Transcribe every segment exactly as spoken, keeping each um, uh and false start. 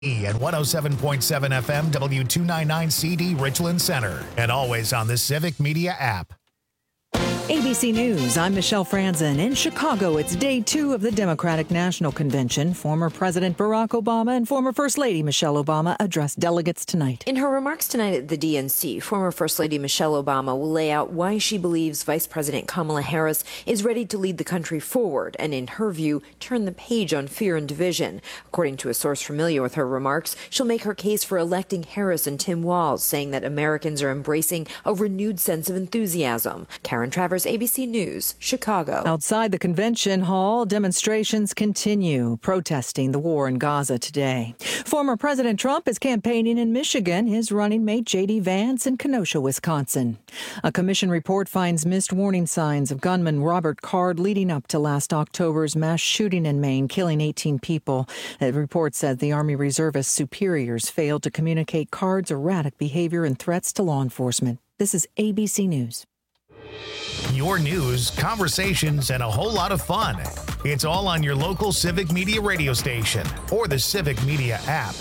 And one oh seven point seven F M, W two ninety-nine C D, Richland Center. And always on the Civic Media app. A B C News, I'm Michelle Franzen. In Chicago, it's day two of the Democratic National Convention. Former President Barack Obama and former First Lady Michelle Obama addressed delegates tonight. In her remarks tonight at the D N C, former First Lady Michelle Obama will lay out why she believes Vice President Kamala Harris is ready to lead the country forward and, in her view, turn the page on fear and division. According to a source familiar with her remarks, she'll make her case for electing Harris and Tim Walz, saying that Americans are embracing a renewed sense of enthusiasm. Karen Travers, A B C News, Chicago. Outside the convention hall, demonstrations continue, protesting the war in Gaza today. Former President Trump is campaigning in Michigan, his running mate J D Vance in Kenosha, Wisconsin. A commission report finds missed warning signs of gunman Robert Card leading up to last October's mass shooting in Maine, killing eighteen people. The report said the Army Reservist superiors failed to communicate Card's erratic behavior and threats to law enforcement. This is A B C News. Your news, conversations, and a whole lot of fun. It's all on your local Civic Media radio station or the Civic Media app.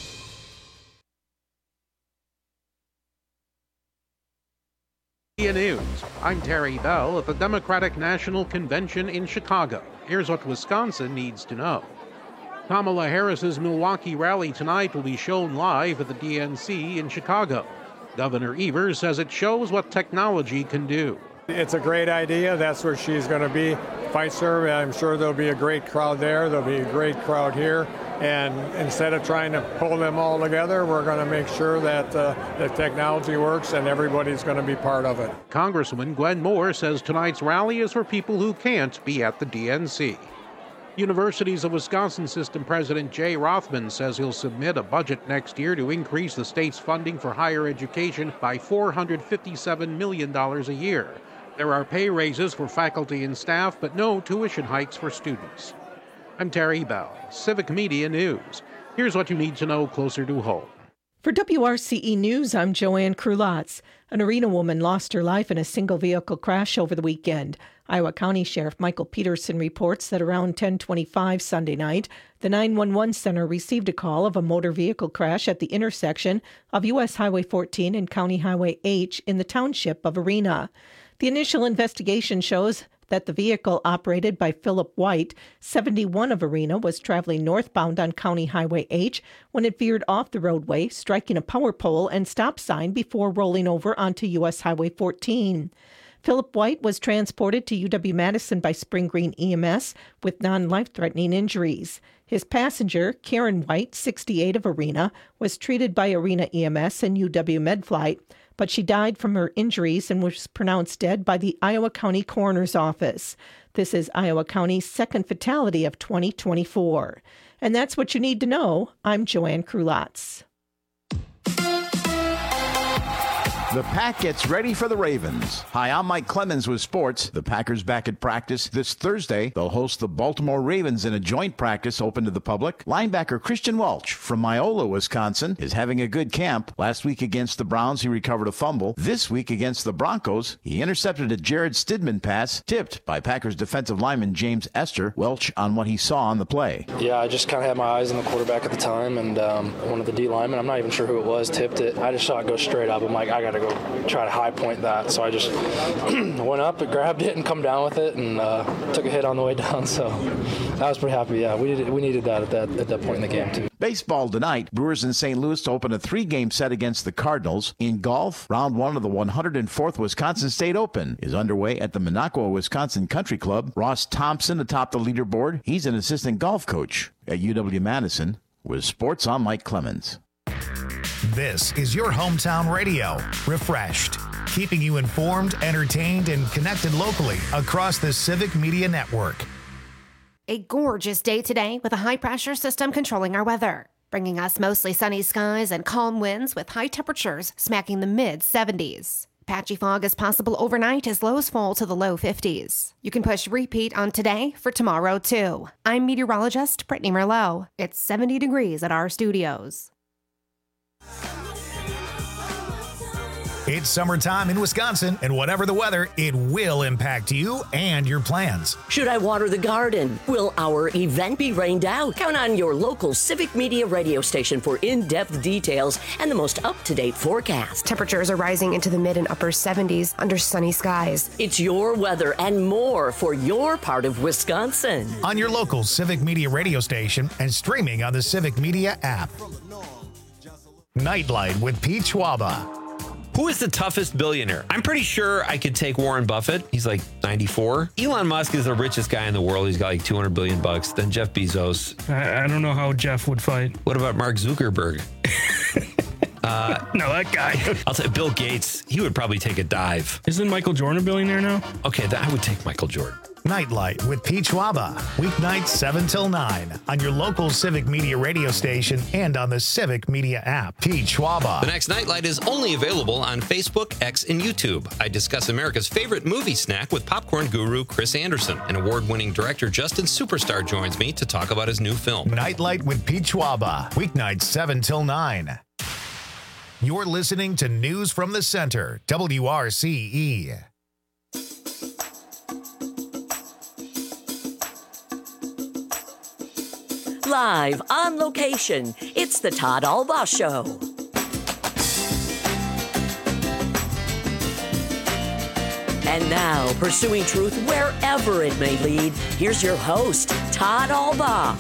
News. I'm Terry Bell at the Democratic National Convention in Chicago. Here's what Wisconsin needs to know. Kamala Harris's Milwaukee rally tonight will be shown live at the D N C in Chicago. Governor Evers says it shows what technology can do. It's a great idea. That's where she's going to be. Vice her. I'm sure there'll be a great crowd there. There'll be a great crowd here. And instead of trying to pull them all together, we're going to make sure that uh, the technology works and everybody's going to be part of it. Congresswoman Gwen Moore says tonight's rally is for people who can't be at the D N C. Universities of Wisconsin System President Jay Rothman says he'll submit a budget next year to increase the state's funding for higher education by four hundred fifty-seven million dollars a year. There are pay raises for faculty and staff, but no tuition hikes for students. I'm Terry Bell, Civic Media News. Here's what you need to know closer to home. For W R C E News, I'm Joanne Krulatz. An Arena woman lost her life in a single-vehicle crash over the weekend. Iowa County Sheriff Michael Peterson reports that around ten twenty-five Sunday night, the nine one one center received a call of a motor vehicle crash at the intersection of U S Highway fourteen and County Highway H in the township of Arena. The initial investigation shows that the vehicle operated by Philip White, seventy-one of Arena, was traveling northbound on County Highway H when it veered off the roadway, striking a power pole and stop sign before rolling over onto U S Highway fourteen. Philip White was transported to U W-Madison by Spring Green E M S with non-life-threatening injuries. His passenger, Karen White, sixty-eight of Arena, was treated by Arena E M S and U W-Medflight, but she died from her injuries and was pronounced dead by the Iowa County Coroner's Office. This is Iowa County's second fatality of twenty twenty-four. And that's what you need to know. I'm Joanne Krulatz. The Pack gets ready for the Ravens. Hi, I'm Mike Clemens with sports. The Packers back at practice this Thursday. They'll host the Baltimore Ravens in a joint practice open to the public. Linebacker Christian Welch from Miola, Wisconsin, is having a good camp. Last week against the Browns, he recovered a fumble. This week against the Broncos, he intercepted a Jared Stidman pass tipped by Packers defensive lineman James Esther. Welch on what he saw on the play. Yeah, I just kind of had my eyes on the quarterback at the time, and um, one of the D linemen, I'm not even sure who it was, tipped it. I just saw it go straight up. I'm like, I got to go try to high point that. So I just went up and grabbed it and come down with it, and uh, took a hit on the way down. So I was pretty happy. Yeah, we needed, we needed that at that at that point in the game too. Baseball tonight. Brewers in Saint Louis to open a three-game set against the Cardinals. In golf, round one of the one hundred fourth Wisconsin State Open is underway at the Minocqua, Wisconsin Country Club. Ross Thompson atop the leaderboard. He's an assistant golf coach at U W-Madison. With sports, I'm Mike Clemens. This is your hometown radio, Refreshed, keeping you informed, entertained, and connected locally across the Civic Media Network. A gorgeous day today with a high-pressure system controlling our weather, bringing us mostly sunny skies and calm winds with high temperatures smacking the mid seventies. Patchy fog is possible overnight as lows fall to the low fifties. You can push repeat on today for tomorrow, too. I'm meteorologist Brittany Merlot. It's seventy degrees at our studios. It's summertime in Wisconsin, and whatever the weather, it will impact you and your plans. Should I water the garden? Will our event be rained out? Count on your local Civic Media radio station for in-depth details and the most up-to-date forecast. Temperatures are rising into the mid and upper seventies under sunny skies. It's your weather and more for your part of Wisconsin. On your local Civic Media radio station and streaming on the Civic Media app. Nightlight with Pete Schwaba. Who is the toughest billionaire? I'm pretty sure I could take Warren Buffett. He's like ninety-four. Elon Musk is the richest guy in the world. He's got like two hundred billion bucks. Then Jeff Bezos. I, I don't know how Jeff would fight. What about Mark Zuckerberg? uh, no, that guy. I'll say Bill Gates. He would probably take a dive. Isn't Michael Jordan a billionaire now? Okay, that, I would take Michael Jordan. Nightlight with Pete Schwaba. Weeknights seven till nine on your local Civic Media radio station and on the Civic Media app. Pete Schwaba. The next Nightlight is only available on Facebook, X, and YouTube. I discuss America's favorite movie snack with popcorn guru Chris Anderson. And award-winning director Justin Superstar joins me to talk about his new film. Nightlight with Pete Schwaba. Weeknights seven till nine. You're listening to News from the Center, W R C E. Live on location, it's the Todd Albaugh Show. And now, pursuing truth wherever it may lead, here's your host, Todd Albaugh.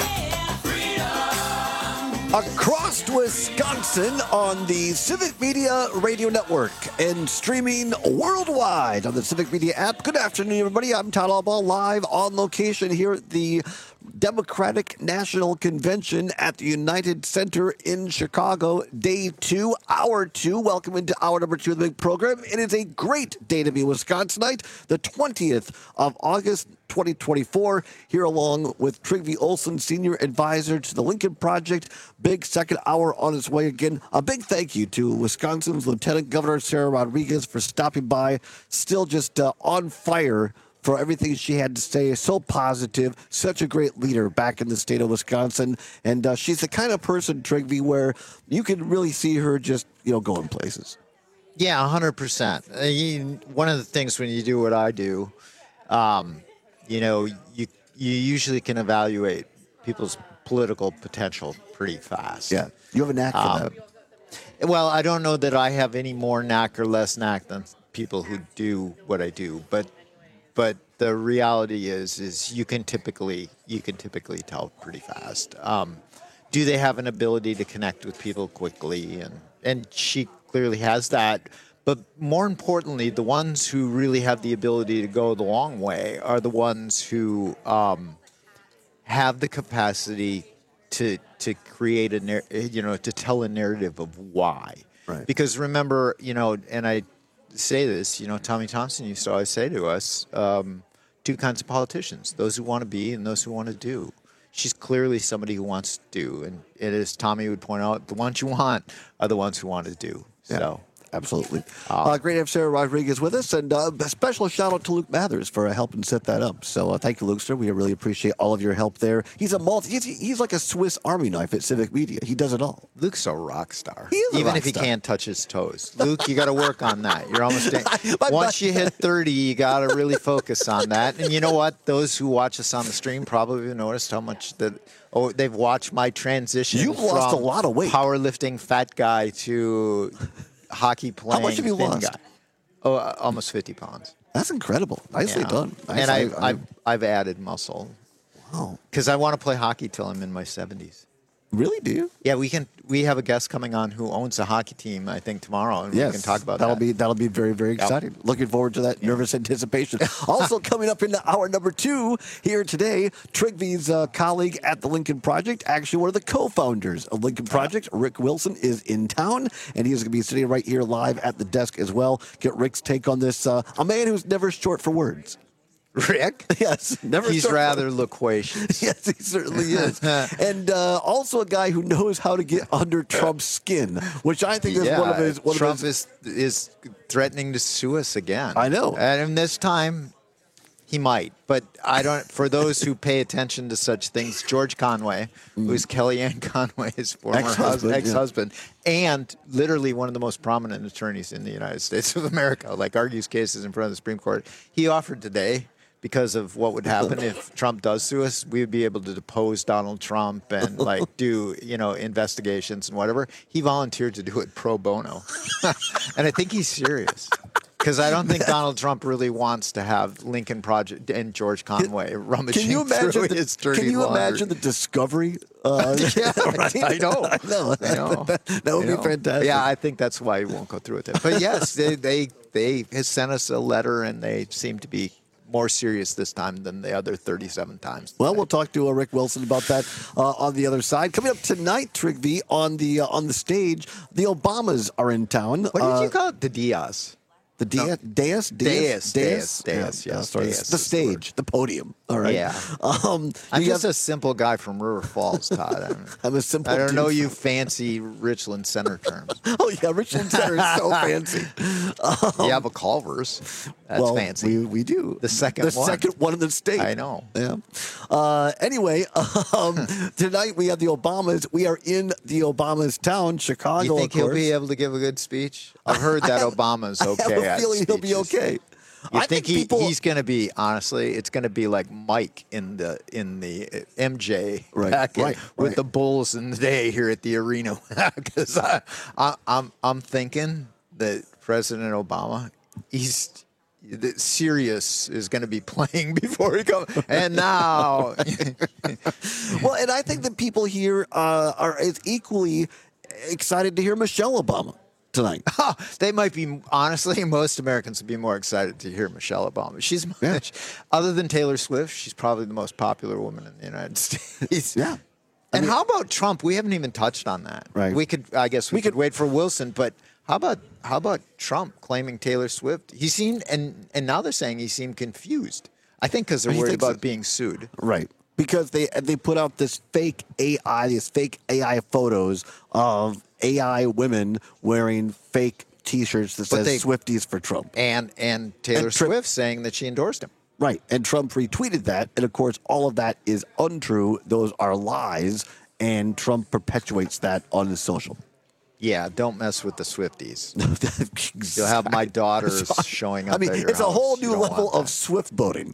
Across Wisconsin on the Civic Media Radio Network and streaming worldwide on the Civic Media app. Good afternoon, everybody. I'm Todd Albaugh, live on location here at the Democratic National Convention at the United Center in Chicago. Day two, hour two. Welcome into hour number two of the big program. It is a great day to be a Wisconsinite. The twentieth of August, twenty twenty-four, here along with Trygve Olsen, Senior Advisor to the Lincoln Project. Big second hour on its way again. A big thank you to Wisconsin's Lieutenant Governor Sarah Rodriguez for stopping by. Still just uh, on fire for everything she had to say. So positive, such a great leader back in the state of Wisconsin. And uh, she's the kind of person, Trygve, where you can really see her just, you know, going places. Yeah, one hundred percent. Uh, you, one of the things when you do what I do, um, you know, you you usually can evaluate people's political potential pretty fast. Yeah, you have a knack for um, that. Well, I don't know that I have any more knack or less knack than people who do what I do, but But the reality is, is you can typically you can typically tell pretty fast. Um, do they have an ability to connect with people quickly? And and she clearly has that. But more importantly, the ones who really have the ability to go the long way are the ones who um, have the capacity to to create a you know to tell a narrative of why. Right. Because remember, you know, and I. say this, you know, Tommy Thompson used to always say to us, um, two kinds of politicians, those who want to be and those who want to do. She's clearly somebody who wants to do. And it is, Tommy would point out, the ones you want are the ones who want to do. Yeah. So. Absolutely. Uh, great to have Sarah Rodriguez with us, and uh, a special shout out to Luke Mathers for uh, helping set that up. So uh, thank you, Luke, sir. We really appreciate all of your help there. He's a multi. He's, he's like a Swiss Army knife at Civic Media. He does it all. Luke's a rock star. He is a Even rock if he star. can't touch his toes. Luke, you got to work on that. You're almost My once bad. you hit thirty, you got to really focus on that. And you know what? Those who watch us on the stream probably noticed how much that. Oh, they've watched my transition. You've lost from a lot of weight. Powerlifting fat guy to hockey playing. How much have you thin lost? Guy. Oh, uh, almost fifty pounds. That's incredible. Nicely Yeah. done. Nice. And I've, I- I- I've, I've added muscle. Wow. Because I want to play hockey till I'm in my seventies. Really, do you? Yeah, we can. We have a guest coming on who owns a hockey team, I think, tomorrow, and Yes, we can talk about that'll that. be that'll be very very exciting. Looking forward to that. Nervous anticipation. Also coming up in hour number two here today, Trygve's uh, colleague at the Lincoln Project, actually one of the co-founders of Lincoln Project, Rick Wilson, is in town, and he's going to be sitting right here live at the desk as well. Get Rick's take on this. Uh, a man who's never short for words. Rick? Yes, never. He's short rather for- loquacious. Yes, he certainly is. And uh, also a guy who knows how to get under Trump's skin, which I think is yeah, one of his. One Trump of his, is is threatening to sue us again. I know. And this time, He might, but I don't. For those who pay attention to such things, George Conway, mm. who's Kellyanne Conway's former ex-husband, ex-husband yeah. and literally one of the most prominent attorneys in the United States of America, like argues cases in front of the Supreme Court, he offered today, because of what would happen if Trump does sue us, we would be able to depose Donald Trump and like do, you know, investigations and whatever. He volunteered to do it pro bono. And I think he's serious. Because I don't think Donald Trump really wants to have Lincoln Project and George Conway rummaging can you imagine through the, his dirty Can you laundry. imagine the discovery? Uh, yeah, right? I know. I know. I know. That, that would I be know. fantastic. Yeah, I think that's why he won't go through with it. But yes, they they they has sent us a letter, and they seem to be more serious this time than the other thirty-seven times. Well, we'll talk to uh, Rick Wilson about that uh, on the other side. Coming up tonight, Trigby, on the uh, on the stage, the Obamas are in town. What did uh, you call it? The Diaz. The Diaz? No. Dais? Dais. Dais. Dais. Dais. Yeah, Yes. sorry. Dais The is stage, the podium. All right. Yeah. Um, I'm you just have- a simple guy from River Falls, Todd. I'm, I'm a simple I don't dude know from- you fancy Richland Center terms. Oh, yeah, Richland Center is so fancy. Um, yeah, but Culver's, that's well, fancy. We, we do. The second the one. second one in the state. I know. Yeah. Uh, anyway, um, tonight we have the Obamas. We are in the Obamas town, Chicago. You think of he'll course. be able to give a good speech? I've heard that Obama's okay. I have a at feeling he'll be speeches. okay. You I think, think he, people- he's going to be, honestly, it's going to be like Mike in the in the uh, M J Right, packet right, with right. the Bulls in the day here at the arena. Because I, I, I'm I'm thinking that President Obama, he's that Sirius is going to be playing before he comes. And now, Well, and I think that people here uh, are as equally excited to hear Michelle Obama tonight. they might be, honestly, most Americans would be more excited to hear Michelle Obama. She's, Yeah. other than Taylor Swift, she's probably the most popular woman in the United States. Yeah. And mean- how about Trump? We haven't even touched on that. Right. We could, I guess, we, could, wait for Wilson. But how about how about Trump claiming Taylor Swift? He seemed, and and now they're saying he seemed confused. I think because they're He worried thinks about it- being sued. Right. Because they they put out this fake A I, these fake A I photos of A I women wearing fake T-shirts that But says they- Swifties for Trump. And and Taylor And Trump- Swift saying that she endorsed him. Right. And Trump retweeted that. And of course, all of that is untrue. Those are lies. And Trump perpetuates that on his social. Yeah, don't mess with the Swifties. You'll have my daughters showing up I mean, at your it's a house. whole You new don't level want of Swift boating.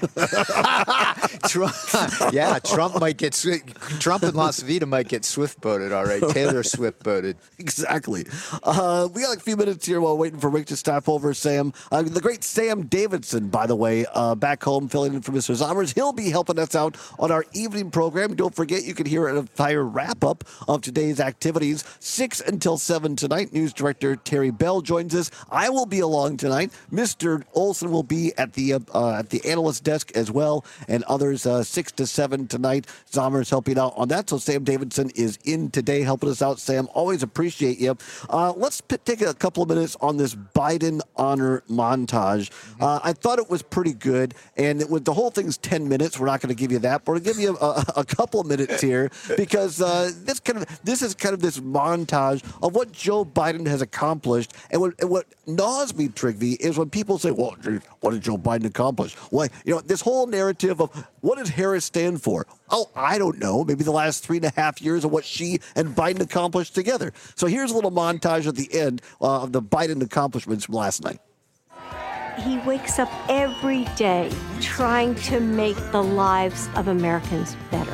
Trump, yeah, Trump might get Swi- Trump in Las Vegas might get Swift boated. All right, Taylor Swift boated. Exactly. Uh, we got like a few minutes here while waiting for Rick to stop over. Sam, uh, the great Sam Davidson, by the way, uh, back home filling in for Mister Zommers. He'll be helping us out on our evening program. Don't forget, you can hear an entire wrap up of today's activities, six until seven tonight. News director Terry Bell joins us. I will be along tonight. Mister Olson will be at the uh, uh, at the analyst desk as well, and others uh, six to seven tonight. Zommers helping out on that. So Sam Davidson is in today, helping us out. Sam, always appreciate you. Uh, let's p- take a couple of minutes on this Biden honor montage. Mm-hmm. Uh, I thought it was pretty good, and it was, the whole thing's ten minutes. We're not going to give you that, but we're going to give you a, a, a couple of minutes here because uh, this kind of this is kind of this montage of what Joe Biden has accomplished, and what, and what gnaws me, Trigby, is when people say, "Well, geez, what did Joe Biden accomplish?" Well, you know, this whole narrative of what does Harris stand for? Oh, I don't know. Maybe the last three and a half years of what she and Biden accomplished together. So here's a little montage at the end uh, of the Biden accomplishments from last night. He wakes up every day trying to make the lives of Americans better.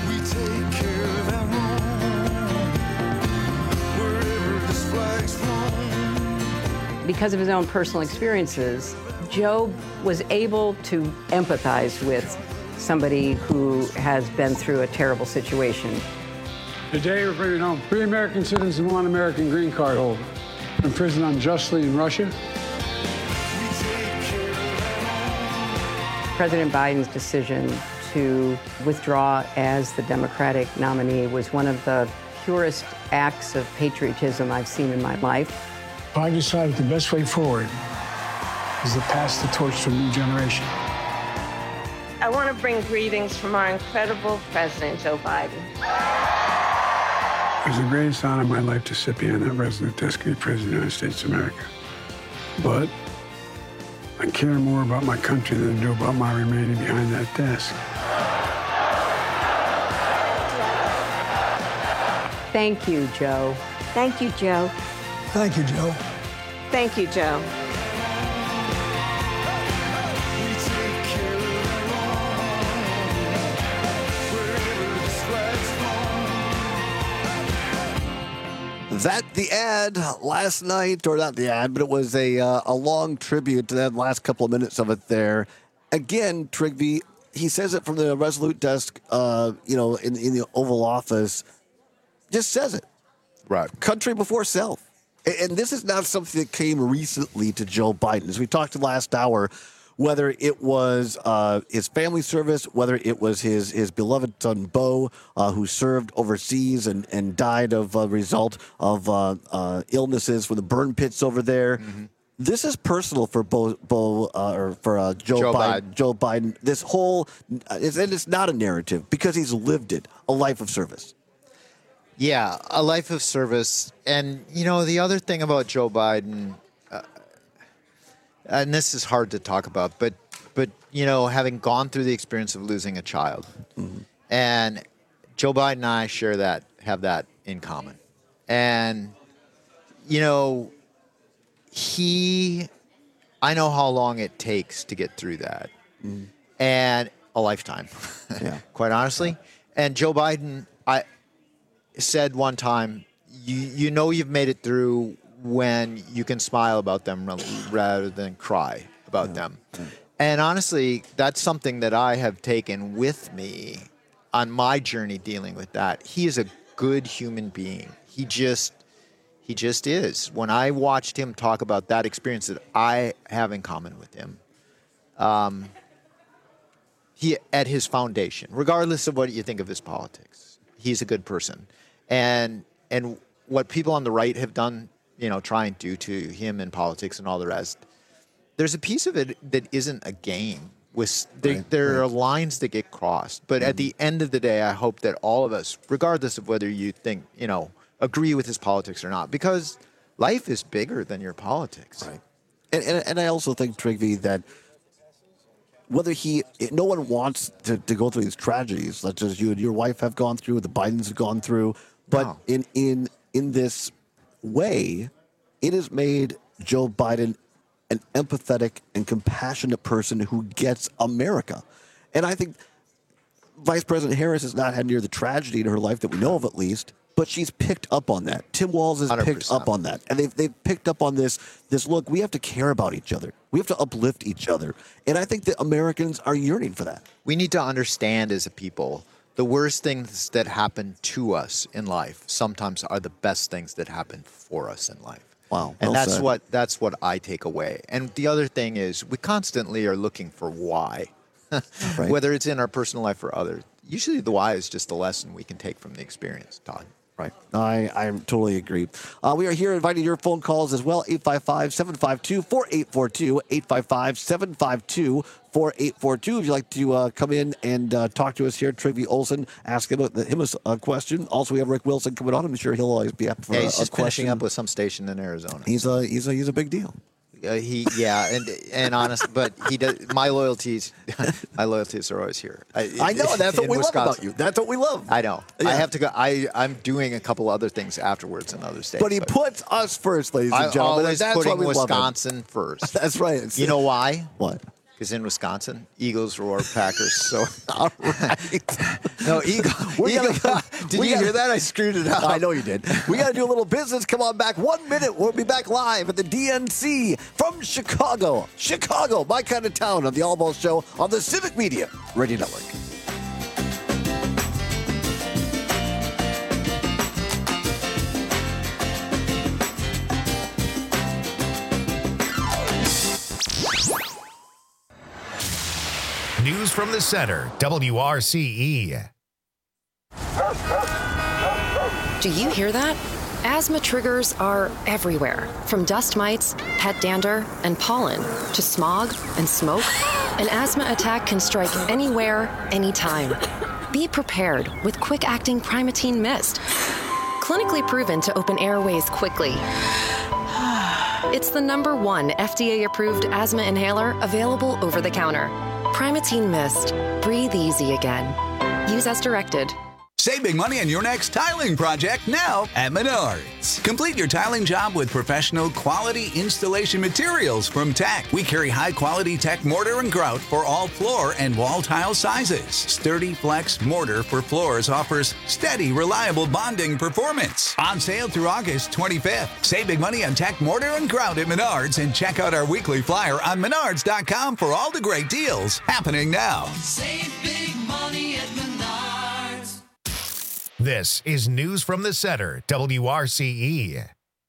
Because of his own personal experiences, Joe was able to empathize with somebody who has been through a terrible situation. Today, we're bringing home three American citizens and one American green card holder imprisoned unjustly in Russia. President Biden's decision to withdraw as the Democratic nominee was one of the purest acts of patriotism I've seen in my life. I decided the best way forward is to pass the torch to a new generation. I want to bring greetings from our incredible President, Joe Biden. It was the greatest honor of my life to sit behind that resident desk of the President of the United States of America. But I care more about my country than I do about my remaining behind that desk. Thank you, Joe. Thank you, Joe. Thank you, Joe. Thank you, Joe. That the ad last night, or not the ad, but it was a uh, a long tribute to that last couple of minutes of it there. Again, Trigby, he says it from the Resolute desk, uh, you know, in, in the Oval Office, just says it. Right. Country before self. And, and this is not something that came recently to Joe Biden. As we talked last hour, whether it was uh, his family service, whether it was his his beloved son, Beau, uh, who served overseas and, and died of a result of uh, uh, illnesses from the burn pits over there. Mm-hmm. This is personal for Beau, Beau uh, or for uh, Joe, Joe Biden, Biden. Joe Biden. This whole, it's, and it's not a narrative because he's lived it, a life of service. Yeah, a life of service. And, you know, the other thing about Joe Biden, uh, and this is hard to talk about, but, but you know, having gone through the experience of losing a child, mm-hmm. and Joe Biden and I share that, have that in common. And, you know, he, I know how long it takes to get through that. Mm-hmm. And a lifetime, yeah. quite honestly. And Joe Biden, I said one time, you you know you've made it through when you can smile about them rather than cry about yeah. them. Yeah. And honestly, that's something that I have taken with me on my journey dealing with that. He is a good human being. He just he just is. When I watched him talk about that experience that I have in common with him, um, he at his foundation, regardless of what you think of his politics, he's a good person. And and what people on the right have done, you know, try and do to him in politics and all the rest, there's a piece of it that isn't a game. With there, right, there right. are lines that get crossed. But mm-hmm. at the end of the day, I hope that all of us, regardless of whether you think, you know, agree with his politics or not, because life is bigger than your politics. Right. And and, and I also think, Trigby, that whether he, no one wants to, to go through these tragedies, such as you and your wife have gone through, the Bidens have gone through. But no. in, in in this way, it has made Joe Biden an empathetic and compassionate person who gets America. And I think Vice President Harris has not had near the tragedy in her life that we know of, at least, but she's picked up on that. Tim Walz has one hundred percent picked up on that. And they've, they've picked up on this, this, look, we have to care about each other. We have to uplift each other. And I think that Americans are yearning for that. We need to understand as a people, the worst things that happen to us in life sometimes are the best things that happen for us in life. Wow. And well that's said. what that's what I take away. And the other thing is we constantly are looking for why, right. whether it's in our personal life or others. Usually the why is just a lesson we can take from the experience, Todd. Right. I, I totally agree. Uh, we are here inviting your phone calls as well. eight five five, seven five two, four eight four two. eight five five, seven five two, four eight four two. If you'd like to uh, come in and uh, talk to us here, Trigby Olson, ask him, him a question. Also, we have Rick Wilson coming on. I'm sure he'll always be up for yeah, a, he's a just question. finishing up with some station in Arizona. He's a, he's a, he's a big deal. Uh, he yeah and and honest, but he does. My loyalties, my loyalties are always here. I, I know that's what we Wisconsin. love about you. That's what we love. I know. Yeah. I have to go. I I'm doing a couple other things afterwards in other states. But he but puts us first, ladies and gentlemen. I'm always that's putting why we Wisconsin love first. That's right. It's, you know why? What? Because in Wisconsin, Eagles roar, Packers. So, all right. no, Eagle. We Eagle gotta, did we you gotta, hear that? I screwed it up. I know you did. We got to do a little business. Come on back. One minute. We'll be back live at the D N C from Chicago. Chicago, my kind of town, on the All Balls Show on the Civic Media Radio Network. News from the center, W R C E. Do you hear that? Asthma triggers are everywhere, from dust mites, pet dander, and pollen, to smog and smoke. An asthma attack can strike anywhere, anytime. Be prepared with quick-acting Primatene Mist. Clinically proven to open airways quickly It's the number one F D A-approved asthma inhaler available over the counter. Primatene Mist. Breathe easy again. Use as directed. Save big money on your next tiling project now at Menards. Complete your tiling job with professional quality installation materials from Tech. We carry high-quality Tech mortar and grout for all floor and wall tile sizes. Sturdy Flex mortar for floors offers steady, reliable bonding performance. On sale through August twenty-fifth. Save big money on Tech mortar and grout at Menards and check out our weekly flyer on menards dot com for all the great deals happening now. Save big money at Menards. This is News from the Center, W R C E.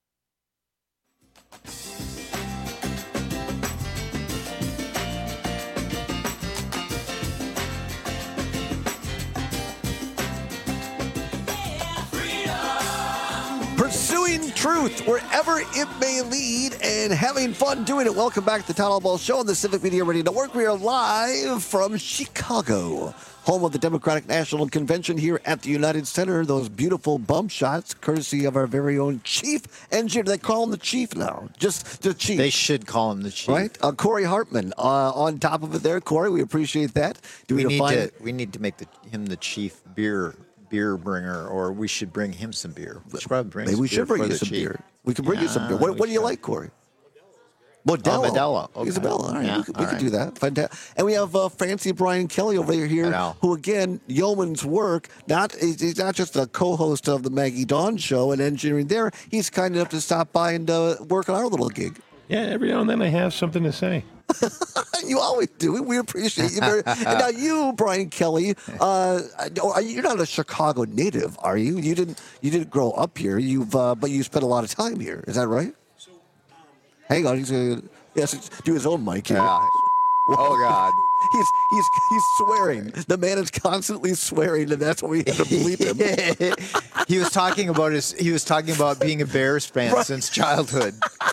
Pursuing truth wherever it may lead and having fun doing it. Welcome back to the Town Hall Ball Show on the Civic Media Radio Network. We are live from Chicago, home of the Democratic National Convention here at the United Center. Those beautiful bump shots, courtesy of our very own chief engineer. They call him the chief now. Just the chief. They should call him the chief. Right? Uh, Corey Hartman uh, on top of it there. Corey, we appreciate that. Do we, we need find to, we need to make the, him the chief beer beer bringer, or we should bring him some beer. We should probably bring Maybe some we beer should bring for you the some chief. beer. We can bring yeah, you some beer. What, what do you like, Corey? Modelo. Oh, Modelo. Okay. Isabella. All right, Yeah, we, could, we all could right. do that. Fantastic. And we have uh, Fancy Brian Kelly over here, who again, yeoman's work. Not he's he's not just a co-host of the Maggie Dawn Show and engineering there. He's kind enough to stop by and uh, work on our little gig. Yeah, every now and then I have something to say. You always do. We appreciate you very. And now you, Brian Kelly, uh, you're not a Chicago native, are you? You didn't. You didn't grow up here. You've, uh, but you spent a lot of time here. Is that right? Hang on, he's gonna yes, do his own mic here. Yeah. Oh God. He's he's he's swearing. The man is constantly swearing, and that's why we have to bleep him. He was talking about his. He was talking about being a Bears fan right. since childhood.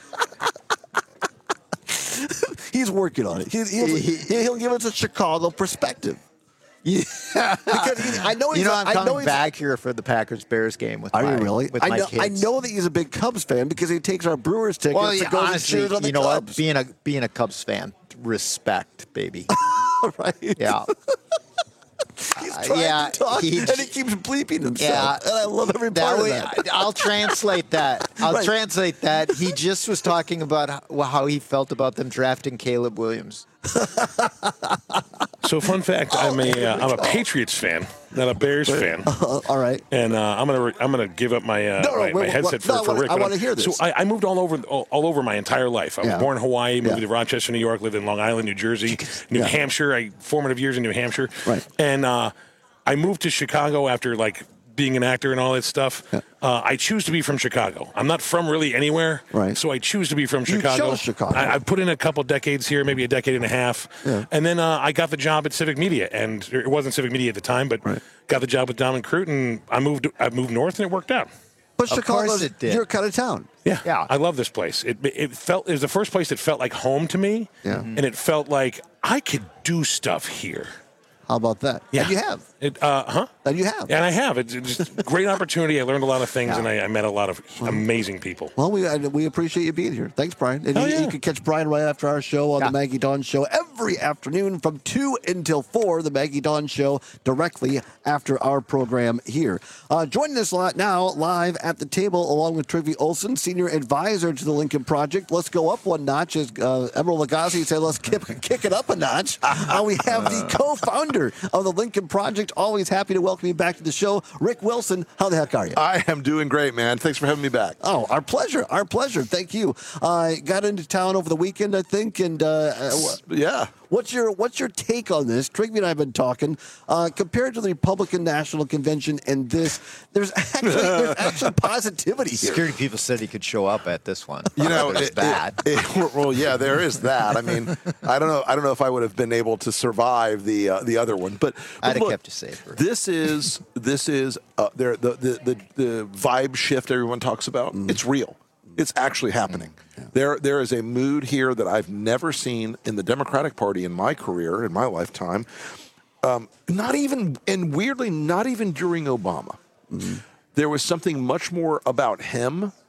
He's working on it. He, he'll, he'll give us a Chicago perspective. Yeah, because he, I know he's. You know, a, I'm I coming know he's back here for the Packers Bears game with Are my. you really? With I my know. kids. I know that he's a big Cubs fan because he takes our Brewers tickets Well, and yeah, goes honestly, and cheers on the you know Cubs. what? Being a being a Cubs fan, respect, baby. Right? Yeah. He's trying yeah, to talk, he, and he keeps bleeping himself. Yeah, and I love every that part way, of that. I'll translate that. I'll Right. translate that. He just was talking about how, how he felt about them drafting Caleb Williams. So, fun fact: Oh, I'm a uh, I'm a Patriots fan, not a Bears fan. Uh, all right. And uh, I'm gonna I'm gonna give up my uh, No, no, my, wait, my wait, headset what- for, no, I for wanna- Rick. I but wanna hear this. So I, I moved all over all, all over my entire life. I was Yeah. born in Hawaii, moved Yeah. to Rochester, New York, lived in Long Island, New Jersey, New Yeah. Hampshire. I formative years in New Hampshire. Right. And uh, I moved to Chicago after like being an actor and all that stuff. Yeah. Uh, I choose to be from Chicago. I'm not from really anywhere. Right. So I choose to be from You Chicago. chose Chicago. I, I put in a couple decades here, maybe a decade and a half. Yeah. And then uh, I got the job at Civic Media, and it wasn't Civic Media at the time, but Right. got the job with Dom and Crute, and I moved. I moved north, and it worked out. But Of Chicago's course it did. your kind of town. Yeah, Yeah. I love this place. It it felt it was the first place that felt like home to me, Yeah. and it felt like I could do stuff here. How about that? Yeah. And you have. It, uh, huh? And you have. And I have. It's, it's just a great opportunity. I learned a lot of things, Yeah. and I, I met a lot of amazing people. Well, we uh, we appreciate you being here. Thanks, Brian. And Oh, you, yeah. you can catch Brian right after our show on Yeah. the Maggie Dawn Show every afternoon from two until four. The Maggie Dawn Show directly after our program here. Uh, joining us li- now live at the table along with Trivy Olson, senior advisor to the Lincoln Project. Let's go up one notch, as uh, Emerald Lagasse said. Let's kick, kick it up a notch. Uh, we have the co-founder of the Lincoln Project. Always happy to welcome you back to the show, Rick Wilson. How the heck are you? I am doing great, man. Thanks for having me back. Oh, our pleasure. Our pleasure. Thank you. I uh, got into town over the weekend, I think, and uh, uh, Yeah. what's your what's your take on this? Trigby and I have been talking. Uh, compared to the Republican National Convention and this, there's actually there's actually positivity here. Security people said he could show up at this one. You know, it was it- bad. it- it- well, yeah, there is that. I mean, I don't know. I don't know if I would have been able to survive the uh, the other one, but, but I'd have look, kept you safer. This is this is uh, there the, the the the vibe shift everyone talks about. Mm. It's real. It's actually happening. Mm. There there is a mood here that I've never seen in the Democratic Party in my career, in my lifetime. Um, not even, and weirdly, not even during Obama. Mm-hmm. There was something much more about him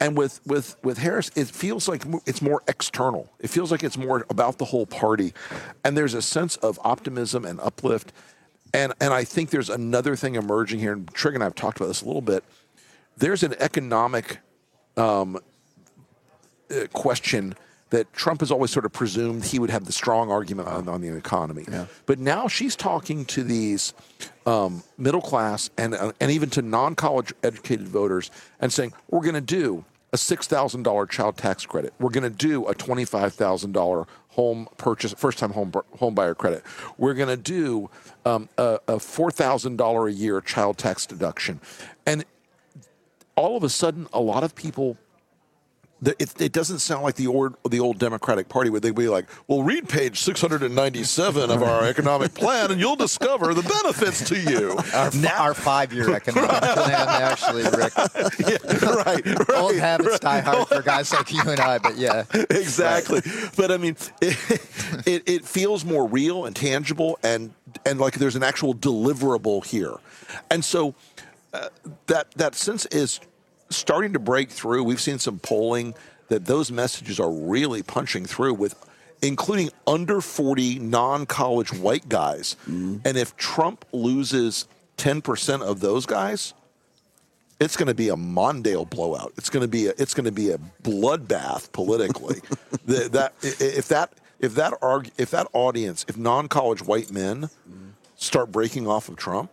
And with, with, with Harris, it feels like it's more external. It feels like it's more about the whole party. And there's a sense of optimism and uplift. And and I think there's another thing emerging here, and Trig and I have talked about this a little bit. There's an economic um, uh, question that Trump has always sort of presumed he would have the strong argument on, on the economy. Yeah. But now she's talking to these um, middle class and uh, and even to non-college educated voters and saying, we're going to do a six thousand dollars child tax credit. We're going to do a twenty-five thousand dollars home purchase, first-time home home buyer credit. We're going to do um, a, a four thousand dollars a year child tax deduction. And all of a sudden, a lot of people, it, it doesn't sound like the old, the old Democratic Party where they'd be like, well, read page six hundred ninety-seven of our economic plan and you'll discover the benefits to you. Our, Now- our five-year economic plan, actually, Rick. Yeah, right, right. Old habits right. die hard for guys like you and I, but yeah. Exactly. But I mean, it, it, it feels more real and tangible and, and like there's an actual deliverable here. And so uh, that, that sense is starting to break through. We've seen some polling that those messages are really punching through with including under forty non-college white guys. Mm-hmm. And if Trump loses ten percent of those guys, it's going to be a Mondale blowout. It's going to be a, it's going to be a bloodbath politically. the, that if that if that arg, if that audience, if non-college white men start breaking off of Trump,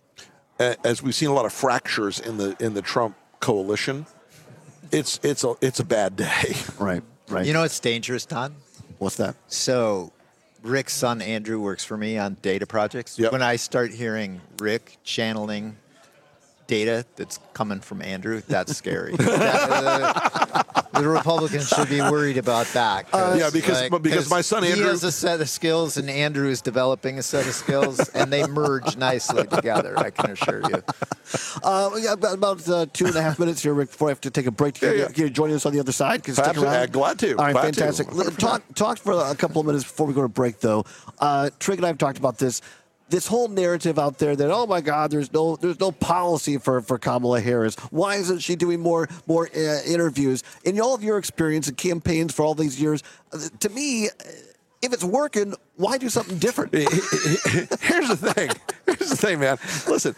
as we've seen a lot of fractures in the in the Trump coalition, it's it's a it's a bad day. Right, right. You know what's dangerous, Don? What's that? So, Rick's son Andrew works for me on data projects. Yep. When I start hearing Rick channeling data that's coming from Andrew, that's scary. that, uh, the Republicans should be worried about that. Uh, yeah, because like, because my son he Andrew has a set of skills, and Andrew is developing a set of skills, and they merge nicely together. I can assure you. Uh, we got about, about uh, two and a half minutes here, Rick, before I have to take a break. Can, Yeah, yeah. you, can you join us on the other side? Can you stick Absolutely. around? Glad to. All right, Glad to. fantastic. Let- Talk, talk for a couple of minutes before we go to break, though. Uh, Trig and I have talked about this. This whole narrative out there that, oh my God, there's no there's no policy for, for Kamala Harris. Why isn't she doing more more uh, interviews? In all of your experience and campaigns for all these years, uh, to me, if it's working, why do something different? Here's the thing. Here's the thing, man. Listen,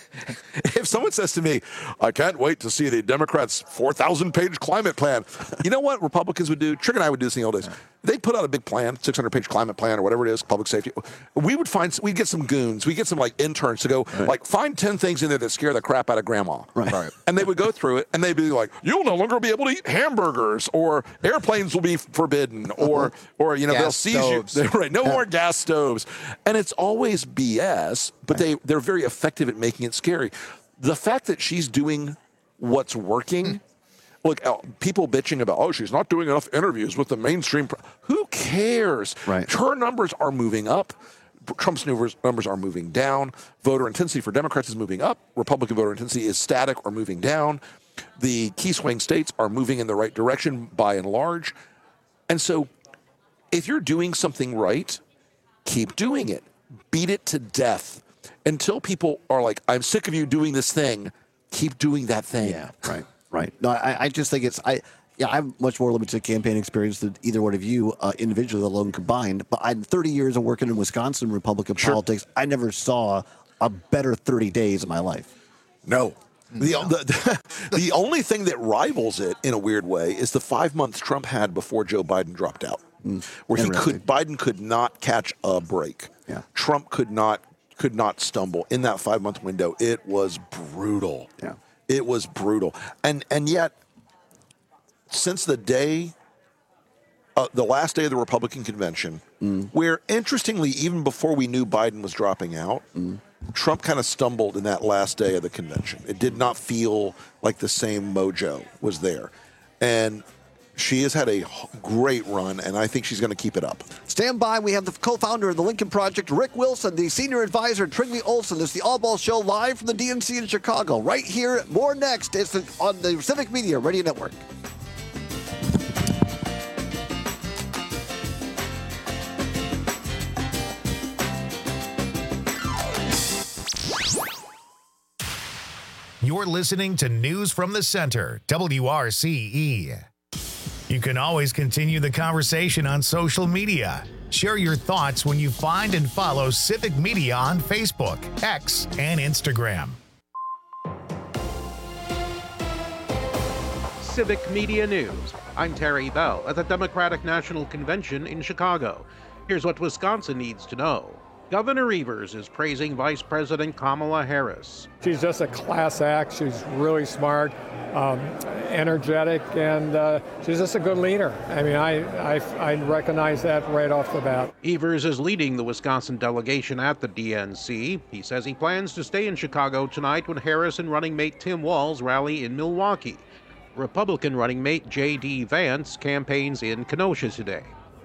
if someone says to me, I can't wait to see the Democrats' four thousand page climate plan, you know what Republicans would do? Trig and I would do this in the old days. They put out a big plan, six hundred page climate plan or whatever it is, public safety. We would find, we'd get some goons, we'd get some like interns to go, right. like, find ten things in there that scare the crap out of grandma. Right. right. And they would go through it, and they'd be like, "You'll no longer be able to eat hamburgers, or airplanes will be forbidden, or, or you know, Gas they'll seize stoves. you." Right, no more gas stoves, and it's always B S. But they they're very effective at making it scary. The fact that she's doing what's working. Look, uh, people bitching about, oh, she's not doing enough interviews with the mainstream. Pro-. Who cares? Right. Her numbers are moving up. Trump's numbers, numbers are moving down. Voter intensity for Democrats is moving up. Republican voter intensity is static or moving down. The key swing states are moving in the right direction by and large. And so if you're doing something right, keep doing it. Beat it to death. Until people are like, I'm sick of you doing this thing, keep doing that thing. Yeah, right. Right. No, I, I just think it's I. Yeah, I have much more limited campaign experience than either one of you uh, individually, let alone combined. But I had thirty years of working in Wisconsin Republican Sure. politics. I never saw a better thirty days of my life. No. The, the, the only thing that rivals it in a weird way is the five months Trump had before Joe Biden dropped out, Mm. where he Interesting. could Biden could not catch a break. Yeah. Trump could not could not stumble in that five month window. It was brutal. Yeah. It was brutal, and and yet, since the day, uh, the last day of the Republican convention, Mm. where interestingly, even before we knew Biden was dropping out, Mm. Trump kind of stumbled in that last day of the convention. It did not feel like the same mojo was there, and she has had a h- great run, and I think she's going to keep it up. Stand by. We have the co-founder of the Lincoln Project, Rick Wilson, the senior advisor, Trinity Olson. It's the All Ball Show live from the D N C in Chicago. Right here. More next. It's on the Civic Media Radio Network. You're listening to News from the Center, W R C E. You can always continue the conversation on social media. Share your thoughts when you find and follow Civic Media on Facebook, X, and Instagram. Civic Media News. I'm Terry Bell at the Democratic National Convention in Chicago. Here's what Wisconsin needs to know. Governor Evers is praising Vice President Kamala Harris. She's just a class act. She's really smart, um, energetic, and uh, she's just a good leader. I mean, I, I, I recognize that right off the bat. Evers is leading the Wisconsin delegation at the D N C. He says he plans to stay in Chicago tonight when Harris and running mate Tim Walz rally in Milwaukee. Republican running mate J D Vance campaigns in Kenosha today.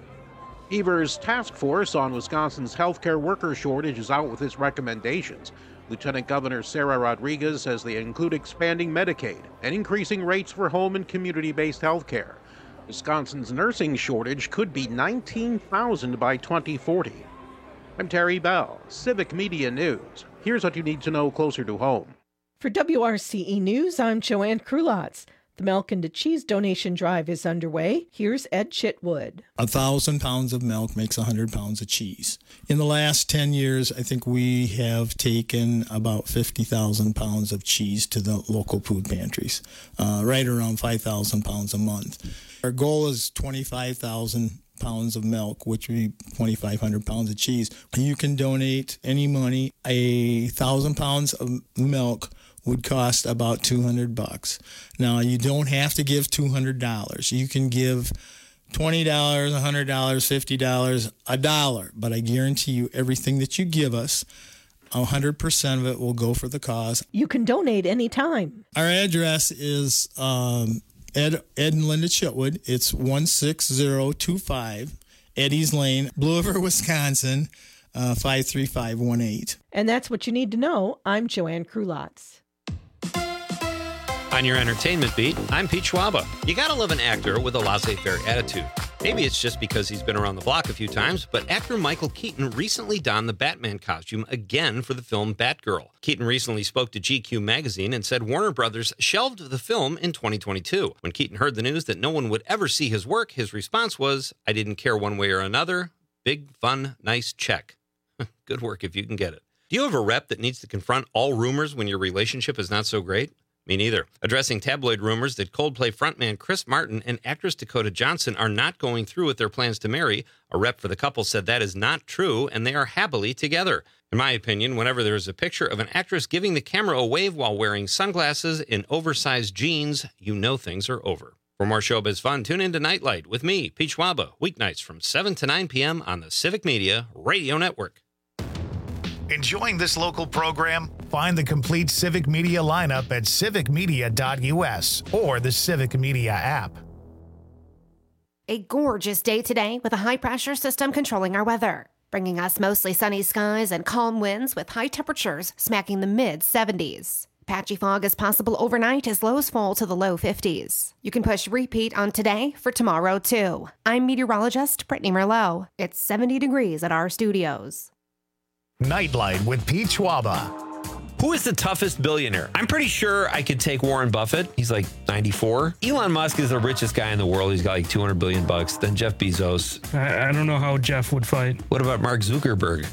Evers' task force on Wisconsin's healthcare worker shortage is out with its recommendations. Lieutenant Governor Sarah Rodriguez says they include expanding Medicaid and increasing rates for home and community-based healthcare. Wisconsin's nursing shortage could be nineteen thousand by twenty forty. I'm Terry Bell, Civic Media News. Here's what you need to know closer to home. For W R C E News, I'm Joanne Krulotz. The Milk and the Cheese donation drive is underway. Here's Ed Chitwood. A thousand pounds of milk makes a hundred pounds of cheese. In the last ten years, I think we have taken about fifty thousand pounds of cheese to the local food pantries, uh, right around five thousand pounds a month. Our goal is twenty-five thousand pounds of milk, which would be twenty-five hundred pounds of cheese. You can donate any money. A thousand pounds of milk would cost about two hundred bucks. Now, you don't have to give two hundred dollars. You can give twenty dollars, one hundred dollars, fifty dollars, a dollar. But I guarantee you everything that you give us, one hundred percent of it will go for the cause. You can donate anytime. Our address is um, Ed, Ed and Linda Chitwood. It's one six zero two five Eddie's Lane, Blue River, Wisconsin, uh, five three five one eight. And that's what you need to know. I'm Joanne Krulotz. On your entertainment beat, I'm Pete Schwaba. You gotta love an actor with a laissez-faire attitude. Maybe it's just because he's been around the block a few times, but actor Michael Keaton recently donned the Batman costume again for the film Batgirl. Keaton recently spoke to G Q magazine and said Warner Brothers shelved the film in twenty twenty-two. When Keaton heard the news that no one would ever see his work, his response was, "I didn't care one way or another. Big, fun, nice check." Good work if you can get it. Do you have a rep that needs to confront all rumors when your relationship is not so great? Me neither. Addressing tabloid rumors that Coldplay frontman Chris Martin and actress Dakota Johnson are not going through with their plans to marry, a rep for the couple said that is not true and they are happily together. In my opinion, whenever there is a picture of an actress giving the camera a wave while wearing sunglasses and oversized jeans, you know things are over. For more showbiz fun, tune in to Nightlight with me, Pete Schwaba, weeknights from seven to nine p.m. on the Civic Media Radio Network. Enjoying this local program? Find the complete Civic Media lineup at civic media dot u s or the Civic Media app. A gorgeous day today with a high-pressure system controlling our weather, bringing us mostly sunny skies and calm winds with high temperatures smacking the mid seventies. Patchy fog is possible overnight as lows fall to the low fifties. You can push repeat on today for tomorrow, too. I'm meteorologist Brittany Merlot. It's seventy degrees at our studios. Nightlight with Pete Schwaba. Who is the toughest billionaire? I'm pretty sure I could take Warren Buffett. He's like ninety-four. Elon Musk is the richest guy in the world. He's got like two hundred billion bucks. Then Jeff Bezos. I, I don't know how Jeff would fight. What about Mark Zuckerberg?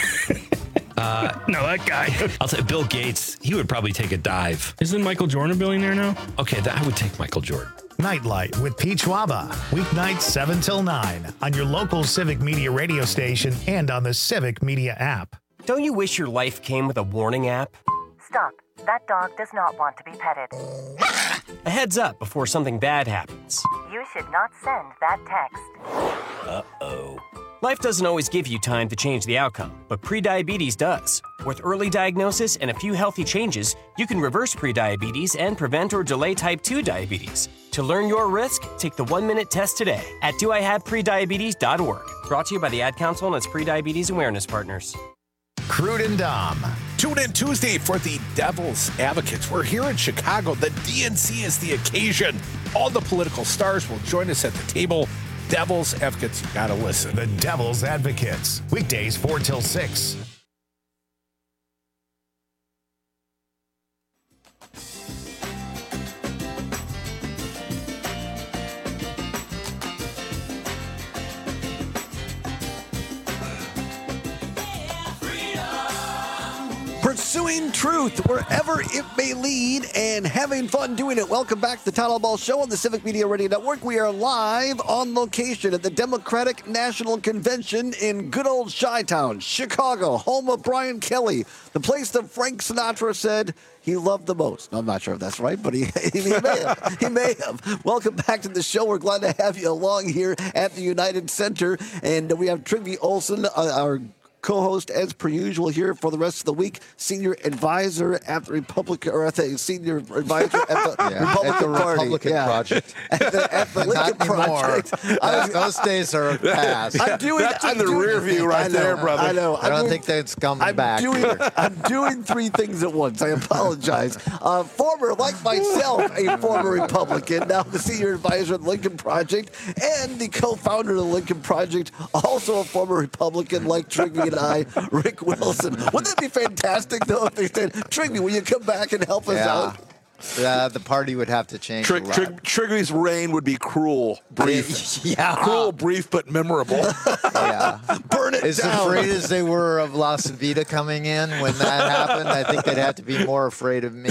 uh, no, that guy. I'll say Bill Gates. He would probably take a dive. Isn't Michael Jordan a billionaire now? Okay, that, I would take Michael Jordan. Nightlight with Pete Schwaba. Weeknights seven till nine on your local Civic Media radio station and on the Civic Media app. Don't you wish your life came with a warning app? Stop. That dog does not want to be petted. A heads up before something bad happens. You should not send that text. Uh-oh. Life doesn't always give you time to change the outcome, but prediabetes does. With early diagnosis and a few healthy changes, you can reverse prediabetes and prevent or delay type two diabetes. To learn your risk, take the one-minute test today at do I have prediabetes dot org. Brought to you by the Ad Council and its prediabetes awareness partners. Crude and Dom. Tune in Tuesday for the Devil's Advocates. We're here in Chicago. The D N C is the occasion. All the political stars will join us at the table. Devil's Advocates, you gotta listen. The Devil's Advocates. Weekdays four till six. pursuing truth wherever it may lead and having fun doing it. Welcome back to the Todd Ball Show on the Civic Media Radio Network. We are live on location at the Democratic National Convention in good old Chi-Town, Chicago, home of Brian Kelly, the place that Frank Sinatra said he loved the most. I'm not sure if that's right, but he, he may have. He may have. Welcome back to the show. We're glad to have you along here at the United Center. And we have Trygve Olsen, uh, our co-host as per usual here for the rest of the week, senior advisor at the Republican, or at the senior advisor at the yeah, Republican at the Party. Republican yeah. Project. At the, at the Lincoln Project. I, those days are past. I'm doing, That's I'm in the doing, rear view right know, there, brother. I know. I don't doing, think that's coming I'm back. Doing, here. I'm doing three things at once. I apologize. Uh, former, like myself, a former Republican, now the senior advisor at the Lincoln Project, and the co-founder of the Lincoln Project, also a former Republican like Trygve and I, Rick Wilson. Wouldn't that be fantastic, though, if they said, Trygve, will you come back and help us yeah. out? Yeah, the party would have to change Trig- a lot. Trig- Trygve's reign would be cruel, brief. yeah. Cruel, brief, but memorable. Yeah. Burn it as down. As afraid as they were of Las Vida coming in when that happened, I think they'd have to be more afraid of me.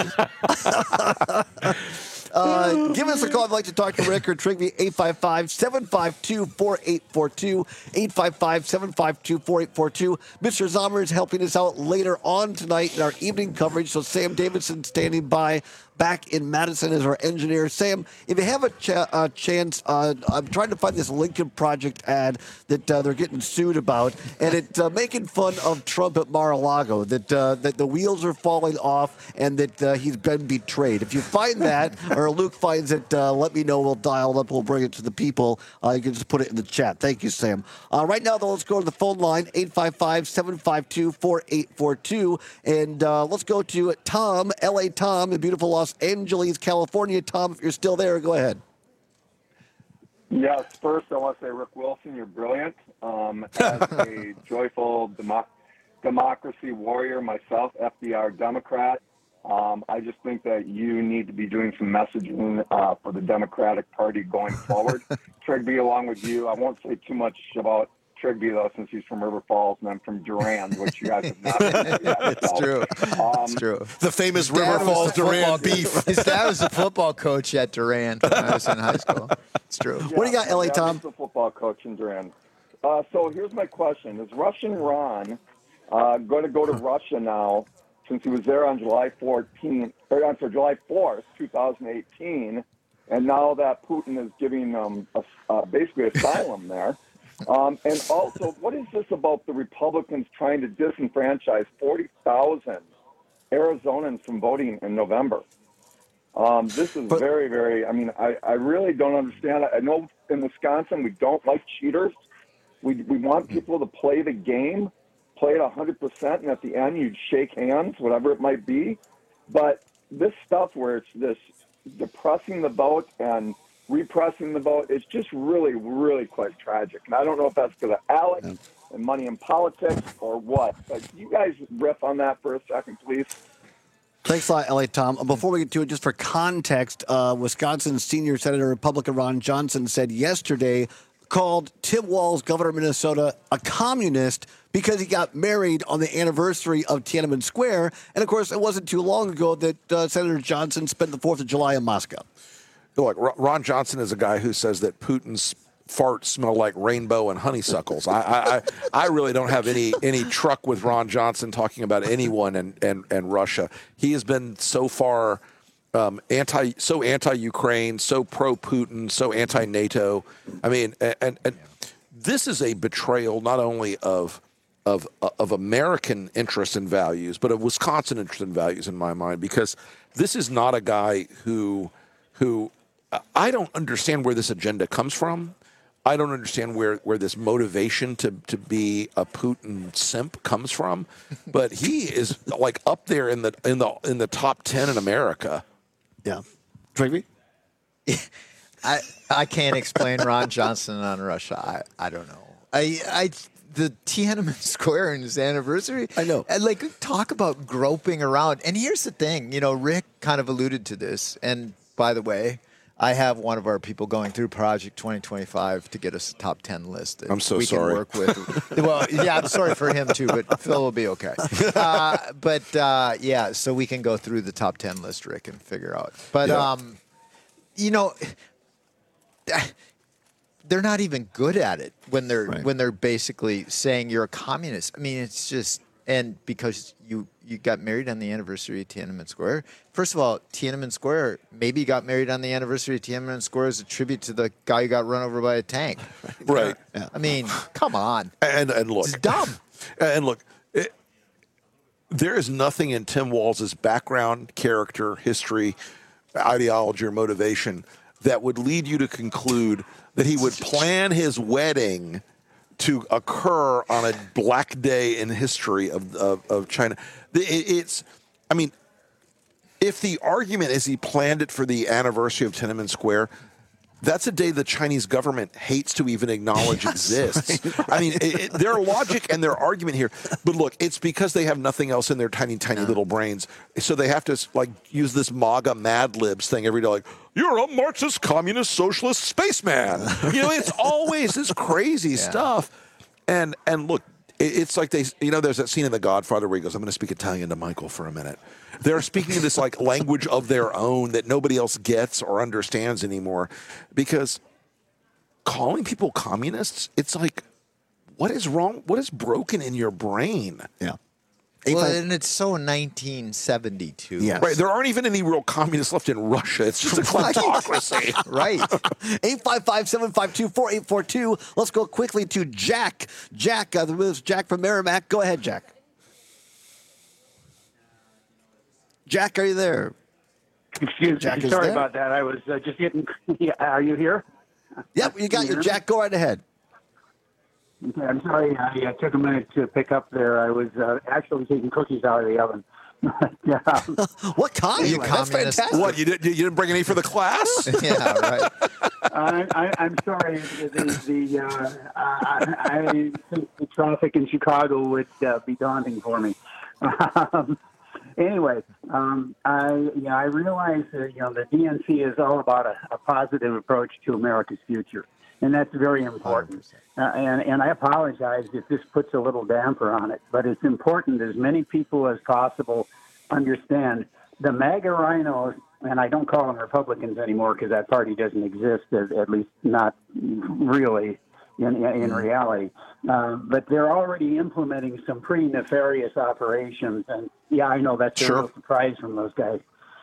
Uh, give us a call if you'd like to talk to Rick or Trygve, eight five five, seven five two, four eight four two, eight five five, seven five two, four eight four two. Mister Zomer is helping us out later on tonight in our evening coverage, so Sam Davidson standing by back in Madison as our engineer. Sam, if you have a ch- uh, chance, uh, I'm trying to find this Lincoln Project ad that uh, they're getting sued about, and it's uh, making fun of Trump at Mar-a-Lago, that, uh, that the wheels are falling off and that uh, he's been betrayed. If you find that, or Luke finds it, uh, let me know. We'll dial it up. We'll bring it to the people. Uh, you can just put it in the chat. Thank you, Sam. Uh, right now, though, let's go to the phone line, eight five five, seven five two, four eight four two, and uh, let's go to Tom, L A Tom, in beautiful Los Angeles, California. Tom, if you're still there, go ahead. Yes, first I want to say, Rick Wilson, you're brilliant. Um, as a joyful demo- democracy warrior myself, F D R Democrat, um, I just think that you need to be doing some messaging uh, for the Democratic Party going forward. Trygve, along with you, I won't say too much about Trygve, though, since he's from River Falls and I'm from Durand, which you guys have not been to yet. It's so, true. Um, it's true. The famous His River dad Falls was the football- Durand beef. His dad was a football coach at Durand when I was in high school. It's true. Yeah, What do you got, L A yeah, Tom? he's the football coach in Durand. Uh, so here's my question: is Russian Ron uh, going to go to Russia now, since he was there on July fourteenth, or on July fourth, twenty eighteen, and now that Putin is giving them um, a, uh, basically asylum there? Um, and also, what is this about the Republicans trying to disenfranchise forty thousand Arizonans from voting in November? Um, this is very, very, I mean, I, I really don't understand. I know in Wisconsin we don't like cheaters. We, we want people to play the game, play it one hundred percent, and at the end you'd shake hands, whatever it might be. But this stuff where it's this depressing the vote and repressing the vote, it's just really, really quite tragic. And I don't know if that's because of Alex and money in politics or what. But you guys riff on that for a second, please. Thanks a lot, L A Tom. Before we get to it, just for context, uh, Wisconsin's senior Senator Republican Ron Johnson said yesterday, called Tim Walz, governor of Minnesota, a communist because he got married on the anniversary of Tiananmen Square. And, of course, it wasn't too long ago that uh, Senator Johnson spent the fourth of July in Moscow. Look, Ron Johnson is a guy who says that Putin's farts smell like rainbow and honeysuckles. I, I, I really don't have any any truck with Ron Johnson talking about anyone and, and, and Russia. He has been so far um, anti, so anti-Ukraine, so pro-Putin, so anti-NATO. I mean, and, and this is a betrayal not only of of of American interests and values, but of Wisconsin interests and values in my mind, because this is not a guy who who. I don't understand where this agenda comes from. I don't understand where, where this motivation to, to be a Putin simp comes from. But he is like up there in the in the in the top ten in America. Yeah, Trygve? I I can't explain Ron Johnson on Russia. I, I don't know. I I the Tiananmen Square and his anniversary. I know. And like talk about groping around. And here's the thing. You know, Rick kind of alluded to this. And by the way. I have one of our people going through Project twenty twenty-five to get us a top ten list. that I'm so we sorry. Can work with. Well, yeah, I'm sorry for him too, but Phil will be okay. Uh, but uh, yeah, so we can go through the top ten list, Rick, and figure out. But Yeah. um, you know, they're not even good at it when they're Right. when they're basically saying you're a communist. I mean, it's just and because you you got married on the anniversary of Tiananmen Square. First of all, Tiananmen Square maybe got married on the anniversary of Tiananmen Square as a tribute to the guy who got run over by a tank. Right. I mean, come on. And and look, It's dumb. And look, it, there is nothing in Tim Walz's background, character, history, ideology, or motivation that would lead you to conclude that he would plan his wedding to occur on a black day in history of of, of China. It, it's, I mean, if the argument is he planned it for the anniversary of Tiananmen Square, that's a day the Chinese government hates to even acknowledge exists. I mean, it, it, their logic and their argument here. But look, it's because they have nothing else in their tiny, tiny little brains. So they have to like use this MAGA Mad Libs thing every day. Like, you're a Marxist, communist, socialist spaceman. You know, it's always this crazy stuff. And and look, it, it's like they, you know, there's that scene in The Godfather where he goes, "I'm going to speak Italian to Michael for a minute." They're speaking this like language of their own that nobody else gets or understands anymore, because calling people communists, it's like, what is wrong? What is broken in your brain? Yeah. Well, and it's so nineteen seventy-two. Yeah. Right. There aren't even any real communists left in Russia. It's just a kleptocracy. Right. eight five five, seven five two, four eight four two. Let's go quickly to Jack. Jack, uh, this is Jack from Merrimack. Go ahead, Jack. Jack, are you there? Excuse Jack me. is Sorry there? about that. I was uh, just getting. Yeah, are you here? Yep, you got Can you your hear me? Jack. Go right ahead. Okay, I'm sorry. I uh, took a minute to pick up there. I was uh, actually taking cookies out of the oven. um, what kind? Anyway, That's fantastic. What, you didn't, you didn't bring any for the class? Yeah, right. I, I, I'm sorry. The, the, uh, I, I think the traffic in Chicago would uh, be daunting for me. Um, anyway, um, I you know, I realize that you know the D N C is all about a, a positive approach to America's future, and that's very important. Uh, and and I apologize if this puts a little damper on it, but it's important as many people as possible understand the MAGA rhinos. And I don't call them Republicans anymore because that party doesn't exist, at, at least not really in, in reality. Uh, but they're already implementing some pretty nefarious operations. And, yeah, I know that's Sure. a real surprise from those guys.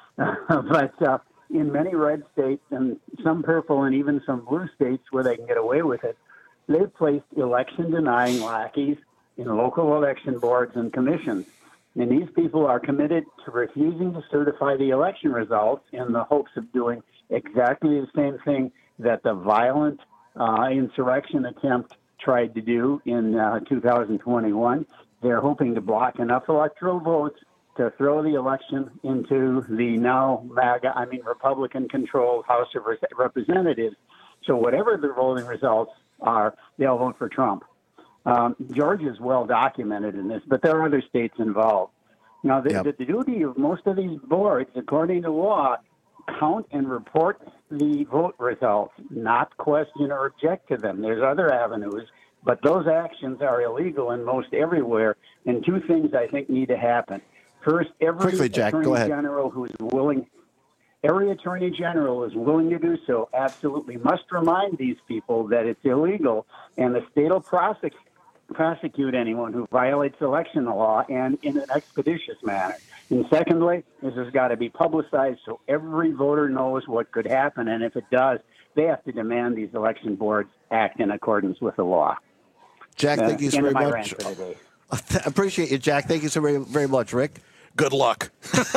but uh, in many red states and some purple and even some blue states where they can get away with it, they've placed election-denying lackeys in local election boards and commissions. And these people are committed to refusing to certify the election results in the hopes of doing exactly the same thing that the violent uh, insurrection attempt tried to do in uh, two thousand twenty-one. They're hoping to block enough electoral votes to throw the election into the now MAGA, I mean Republican-controlled House of Representatives. So whatever the voting results are, they'll vote for Trump. Um, Georgia's well documented in this, but there are other states involved. Now, the, Yep. the, the duty of most of these boards, according to law, count and report the vote results, not question or object to them. There's other avenues, but those actions are illegal in most everywhere. And two things I think need to happen. First, every Quickly, Jack, go attorney ahead. general who's willing, every attorney general is willing to do so, absolutely must remind these people that it's illegal, and the state will prosecute. prosecute anyone who violates election law and in an expeditious manner. And secondly, this has got to be publicized so every voter knows what could happen. And if it does, they have to demand these election boards act in accordance with the law. Jack, thank Uh, you so end very of my much. rant for today. I appreciate you, Jack. Thank you so very, very much, Rick. Good luck.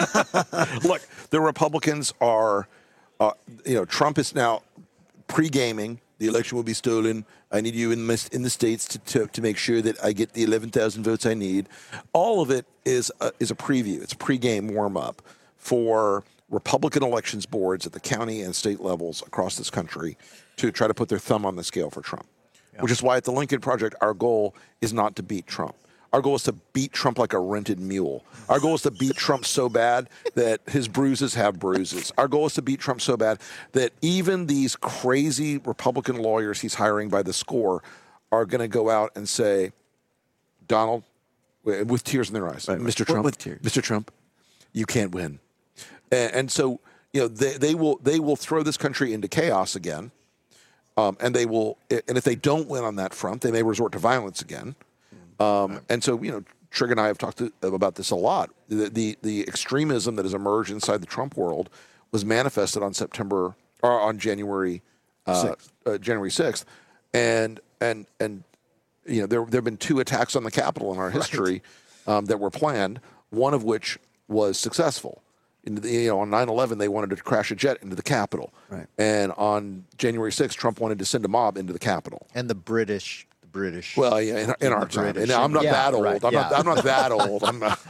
Look, the Republicans are, uh, you know, Trump is now pre-gaming. The election will be stolen. I need you in, my, in the states to, to, to make sure that I get the eleven thousand votes I need. All of it is a, is a preview. It's a pregame warm-up for Republican elections boards at the county and state levels across this country to try to put their thumb on the scale for Trump, which is why at the Lincoln Project, our goal is not to beat Trump. Our goal is to beat Trump like a rented mule. Our goal is to beat Trump so bad that his bruises have bruises. Our goal is to beat Trump so bad that even these crazy Republican lawyers he's hiring by the score are going to go out and say, Donald, with tears in their eyes, right, Mister Trump, with tears. Mister Trump, you can't win. And, and so, you know, they, they will they will throw this country into chaos again, um, and they will. And if they don't win on that front, they may resort to violence again. Um, and so, you know, Trig and I have talked to, about this a lot. The, the the extremism that has emerged inside the Trump world was manifested on September or on January uh, uh, January sixth, and and and you know there there have been two attacks on the Capitol in our history right. um, that were planned. One of which was successful. In the, you know, on nine eleven, they wanted to crash a jet into the Capitol, right. And on January sixth, Trump wanted to send a mob into the Capitol. And the British. British. Well, yeah, in, in our time. And I'm not yeah, that old. Right, I'm, yeah. not, I'm not that old. I'm not.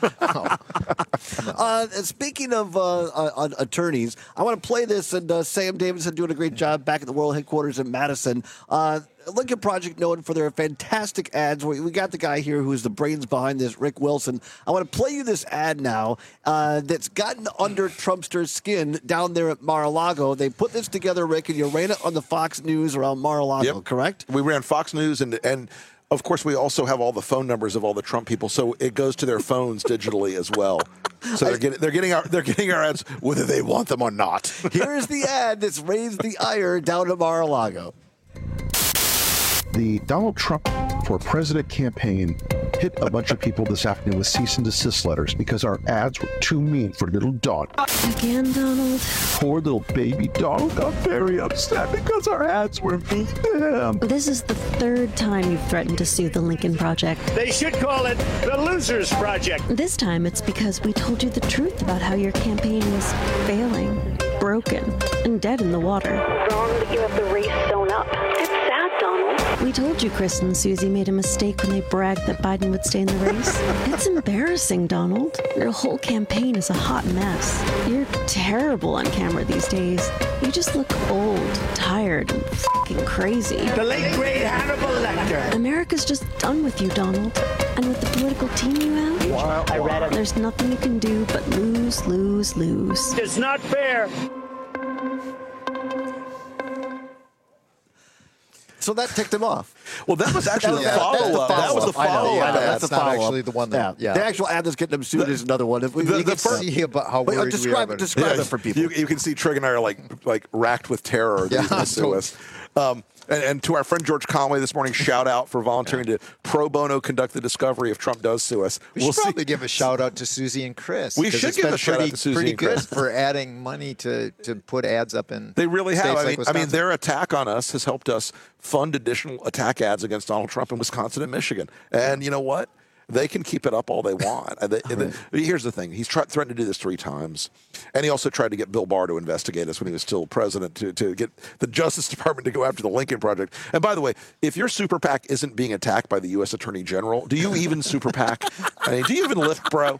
uh, speaking of uh, uh, attorneys, I want to play this, and uh, Sam Davidson doing a great job back at the World Headquarters in Madison. Uh, Lincoln Project known for their fantastic ads. We, we got the guy here who's the brains behind this, Rick Wilson. I want to play you this ad now uh, that's gotten under Trumpster's skin down there at Mar-a-Lago. They put this together, Rick, and you ran it on the Fox News around Mar-a-Lago, yep. correct? We ran Fox News, and and of course we also have all the phone numbers of all the Trump people, so it goes to their phones digitally as well. So they're getting they're getting our they're getting our ads whether they want them or not. Here's the ad that's raised the ire down at Mar-a-Lago. The Donald Trump for President campaign hit a bunch of people this afternoon with cease and desist letters because our ads were too mean for little Donald. Again, Donald? Poor little baby Donald got very upset because our ads were mean to him. This is the third time you've threatened to sue the Lincoln Project. They should call it the Losers Project. This time it's because we told you the truth about how your campaign was failing, broken, and dead in the water. Wrong that you have the race sewn up. It's sad, Donald. We told you Chris and Susie made a mistake when they bragged that Biden would stay in the race. It's embarrassing, Donald. Your whole campaign is a hot mess. You're terrible on camera these days. You just look old, tired, and f***ing crazy. The late great Hannibal Lecter. America's just done with you, Donald. And with the political team you have, wow. I read it. There's nothing you can do but lose, lose, lose. It's not fair. So that ticked him off. Well, that was actually the follow-up. That was the follow-up. Yeah, that's that's the not follow-up. actually the one that. Yeah. Yeah. The actual ad that's getting him sued is another one. If we, The- we the can first- see See about how Wait, uh, worried we are describe about it. describe Yeah, it for people. You, you can see Trig and I are like like racked with terror. Yeah, These yeah, totally. us. Um, and, and to our friend George Conway this morning, shout out for volunteering to pro bono conduct the discovery if Trump does sue us. We We'll should probably see. give a shout out to Susie and Chris. We 'cause should it's give been a shout out pretty, to Susie pretty and good Chris. for adding money to, to put ads up in. They really have. states I like mean, I mean, Wisconsin. their attack on us has helped us fund additional attack ads against Donald Trump in Wisconsin and Michigan. And you know what? They can keep it up all they want. They, they, here's the thing. He's tried, threatened to do this three times. And he also tried to get Bill Barr to investigate us when he was still president to, to get the Justice Department to go after the Lincoln Project. And by the way, if your super PAC isn't being attacked by the U S Attorney General, do you even super PAC? I mean, do you even lift, bro?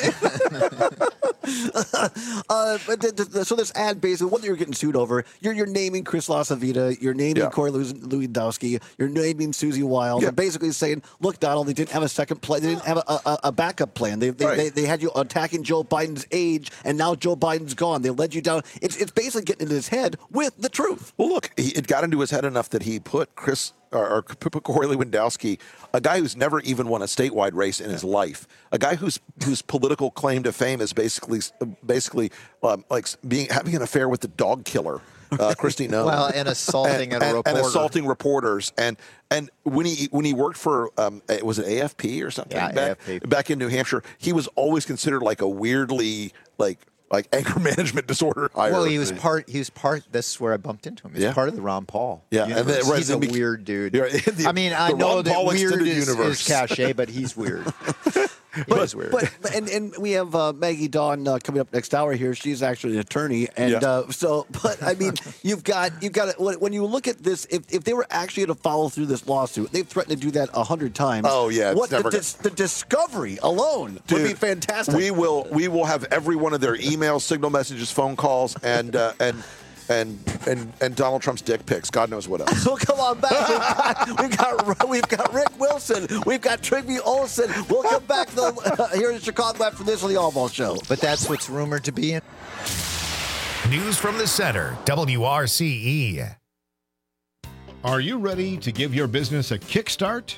uh, but the, the, so this ad, basically, what you're getting sued over, you're, you're naming Chris LaCivita, you're naming Yeah. Corey Lewandowski, you're naming Susie Wiles, Yeah. and basically saying, look, Donald, they didn't have a second plan, they didn't have a, a, a backup plan. They, they, Right. they, they had you attacking Joe Biden's age, and now Joe Biden's gone. They led you down. It's, it's basically getting into his head with the truth. Well, look, he, it got into his head enough that he put Chris or, or put Corey Lewandowski, a guy who's never even won a statewide race in his life, a guy whose whose political claim to fame is basically basically um, like being having an affair with the dog killer. Uh, Christy Noem. Well, and assaulting and, a and, reporter. and assaulting reporters, and and when he when he worked for um, was it A F P or something Yeah, back, A F P. back in New Hampshire, he was always considered like a weirdly like like anger management disorder hire. Well, he was part. He was part. This is where I bumped into him. He's Yeah. part of the Ron Paul. Yeah, and universe. then- right, he's a then be- weird dude. Yeah, the- I mean, I the know Ron that Paul weird extended is, universe. is cachet, but he's weird. He But, is weird. but and, and we have uh, Maggie Dawn uh, coming up next hour here. She's actually an attorney, and Yeah. uh, so. But I mean, you've got you've got when when you look at this, if, if they were actually to follow through this lawsuit, they've threatened to do that a hundred times. Oh, yeah, it's what the, never dis- the discovery alone Dude, would be fantastic. We will we will have every one of their emails, signal messages, phone calls, and uh, and and and and Donald Trump's dick pics. God knows what else. So come on back. We've got, we've got we've got Rick Wilson. We've got Trygve Olsen. We'll come back to the, uh, here in Chicago after this on the All Ball Show. But that's what's rumored to be in. News from the center, W R C E. Are you ready to give your business a kickstart?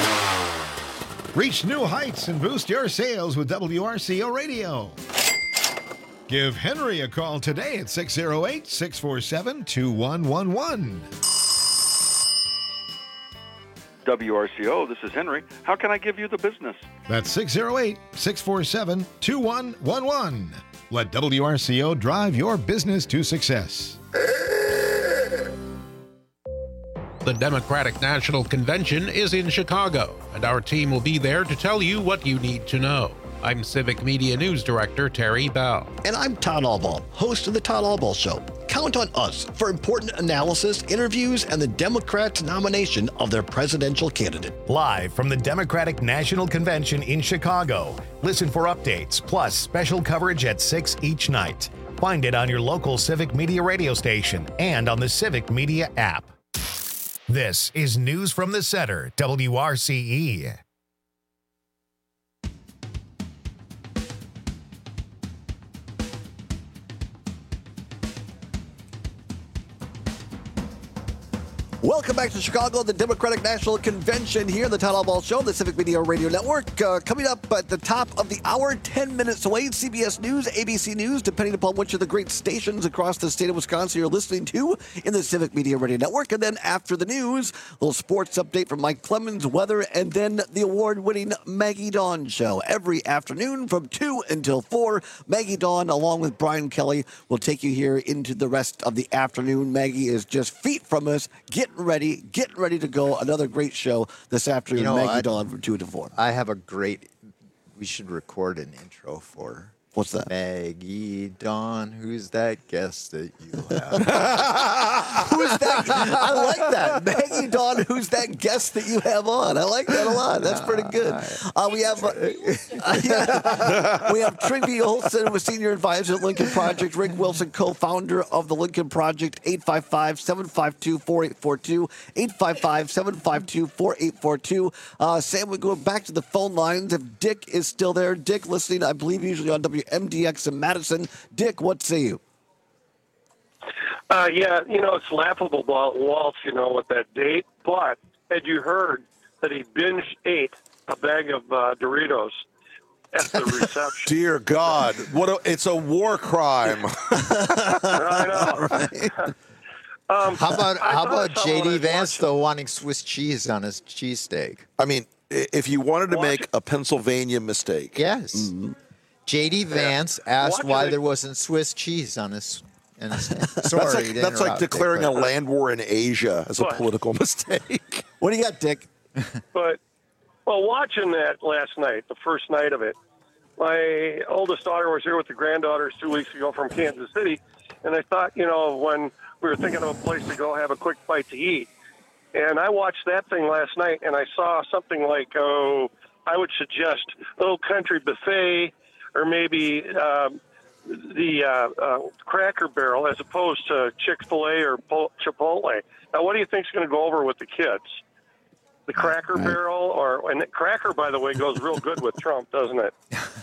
Reach new heights and boost your sales with W R C O Radio. Give Henry a call today at six oh eight, six four seven, two one one one. W R C O, this is Henry. How can I give you the business? That's six oh eight, six four seven, two one one one. Let W R C O drive your business to success. The Democratic National Convention is in Chicago, and our team will be there to tell you what you need to know. I'm Civic Media News Director Terry Bell. And I'm Todd Allball, host of the Todd Allball Show. Count on us for important analysis, interviews, and the Democrats' nomination of their presidential candidate. Live from the Democratic National Convention in Chicago. Listen for updates, plus special coverage at six each night. Find it on your local Civic Media radio station and on the Civic Media app. This is News from the Center, W R C E. Welcome back to Chicago, the Democratic National Convention here, the Todd Allball Show, the Civic Media Radio Network. Uh, coming up at the top of the hour, ten minutes away, C B S News, A B C News, depending upon which of the great stations across the state of Wisconsin you're listening to in the Civic Media Radio Network. And then after the news, a little sports update from Mike Clemens, weather, and then the award-winning Maggie Dawn Show. Every afternoon from two until four, Maggie Dawn, along with Brian Kelly, will take you here into the rest of the afternoon. Maggie is just feet from us, getting ready, getting ready to go. Another great show this afternoon. You know, Maggie I, Dawn from two to four. I have a great. We should record an intro for. What's that? Maggie Dawn. Who's that guest that you have? Who's that? I like that. Maggie Dawn. Who's that guest that you have on? I like that a lot. That's pretty good. Uh, we have uh, uh, yeah. we have Trygve Olsen, with senior advisor at Lincoln Project. Rick Wilson, co-founder of the Lincoln Project. eight five five, seven five two, four eight four two. eight five five, seven five two, four eight four two. Uh, Sam, we go back to the phone lines. If Dick is still there, Dick listening, I believe, usually on W M D X in Madison. Dick, what say you? Uh, yeah, you know, it's laughable about Waltz, you know, with that date. But had you heard that he binge ate a bag of uh, Doritos at the reception? Dear God, what a, it's a war crime. I know. Right? um, how about how about J D Vance though wanting Swiss cheese on his cheesesteak? I mean, if you wanted to make a Pennsylvania mistake, yes. Mm-hmm. J D Vance yeah. asked Watch why it. there wasn't Swiss cheese on his. On his Sorry, that's like, that's like declaring Dick, a land war in Asia as but, a political mistake. What do you got, Dick? But, well, watching that last night, the first night of it, my oldest daughter was here with the granddaughters two weeks ago from Kansas City, and I thought, you know, when we were thinking of a place to go have a quick bite to eat, and I watched that thing last night, and I saw something like, oh, I would suggest Old Country Buffet, or maybe um, the uh, uh, Cracker Barrel as opposed to Chick-fil-A or Chipotle. Now, what do you think is going to go over with the kids? The Cracker right. Barrel, or and Cracker, by the way, goes real good with Trump, doesn't it?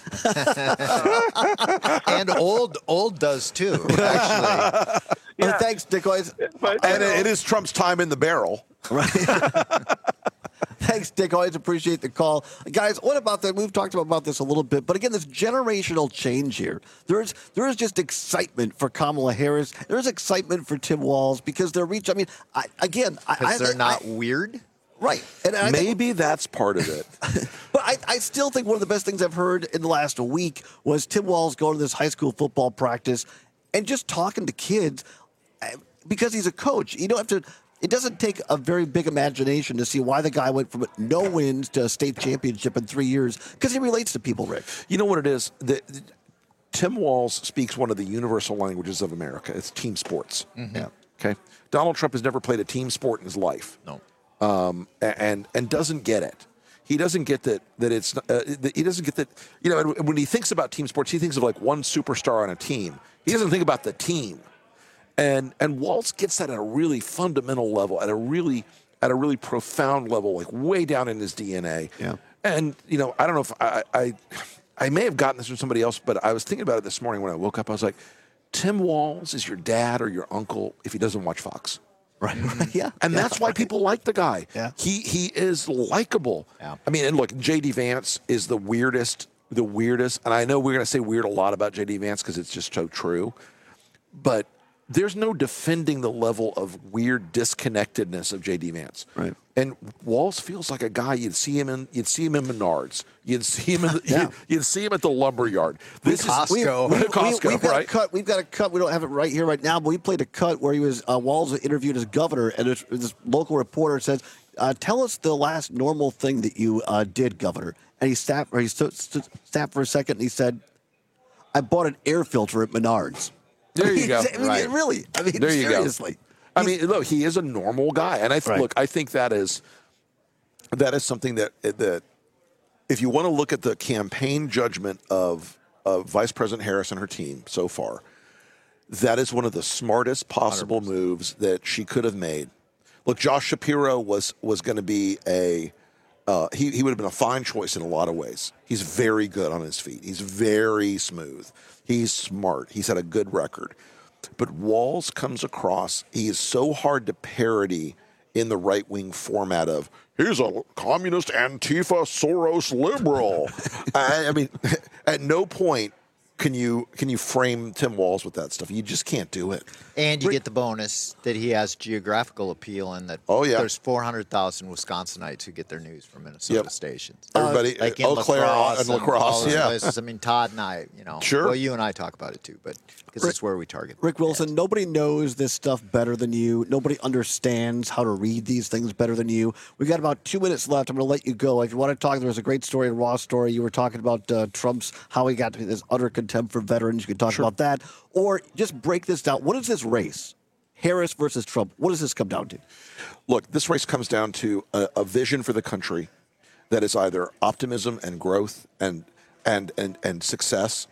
uh, and old old does too, actually. Yeah. Oh, thanks, Dick. But, and it is Trump's time in the barrel. Right. Thanks, Dick. Always appreciate the call. Guys, what about that? We've talked about this a little bit, but again, this generational change here. There is there is just excitement for Kamala Harris. There is excitement for Tim Walz because they're reaching. I mean, I, again, because they're I, not I, weird. Right. And I Maybe think, that's part of it. But I, I still think one of the best things I've heard in the last week was Tim Walz going to this high school football practice and just talking to kids because he's a coach. You don't have to. It doesn't take a very big imagination to see why the guy went from no wins to a state championship in three years because he relates to people, Rick. You know what it is? The, the, Tim Walz speaks one of the universal languages of America. It's team sports. Mm-hmm. Yeah. Okay. Donald Trump has never played a team sport in his life. No. Um, and and doesn't get it. He doesn't get that that it's. Uh, that he doesn't get that. You know, when he thinks about team sports, he thinks of like one superstar on a team. He doesn't think about the team. And and Walz gets that at a really fundamental level, at a really at a really profound level, like way down in his D N A. Yeah. And you know, I don't know if I I, I may have gotten this from somebody else, but I was thinking about it this morning when I woke up. I was like, Tim Walz is your dad or your uncle if he doesn't watch Fox. Right. yeah. And yeah. that's why people like the guy. Yeah. He he is likable. Yeah. I mean, and look, J D Vance is the weirdest, the weirdest. And I know we're going to say weird a lot about J D Vance because it's just so true. But there's no defending the level of weird disconnectedness of J D Vance. Right. And Walz feels like a guy you'd see him in. You'd see him in Menards. You'd see him in. The, Yeah. you'd, you'd see him at the lumber yard. This Costco. is We, we, Costco, we've got right? a cut. We've got a cut. We don't have it right here, right now, but we played a cut where he was uh, Walz was interviewed as governor, and this, this local reporter says, uh, "Tell us the last normal thing that you uh, did, governor." And he sat, or he stood, stood, sat for a second, and he said, "I bought an air filter at Menards." There you go. I mean, Right. really. I mean, There you go. seriously. I mean, look, he is a normal guy, and I th- Right. look. I think that is that is something that that if you want to look at the campaign judgment of of Vice President Harris and her team so far, that is one of the smartest possible one hundred percent moves that she could have made. Look, Josh Shapiro was was going to be a uh, he he would have been a fine choice in a lot of ways. He's very good on his feet. He's very smooth. He's smart. He's had a good record. But Walz comes across, he is so hard to parody in the right-wing format of, he's a communist Antifa Soros liberal. I, I mean, at no point can you can you frame Tim Walz with that stuff. You just can't do it. And you get the bonus that he has geographical appeal and that oh, yeah. there's four hundred thousand Wisconsinites who get their news from Minnesota Yep. stations. Everybody, Uh, like in Eau Claire lacrosse and lacrosse, all those yeah. places. I mean, Todd and I, you know, Sure. well, you and I talk about it too, but because it's where we target. Rick Wilson, nobody knows this stuff better than you. Nobody understands how to read these things better than you. We got about two minutes left. I'm going to let you go. If you want to talk, there was a great story, a raw story. You were talking about uh, Trump's, how he got to this utter contempt for veterans. You can talk about that. Or just break this down. What is this race? Harris versus Trump. What does this come down to? Look, this race comes down to a, a vision for the country that is either optimism and growth and and and, and success,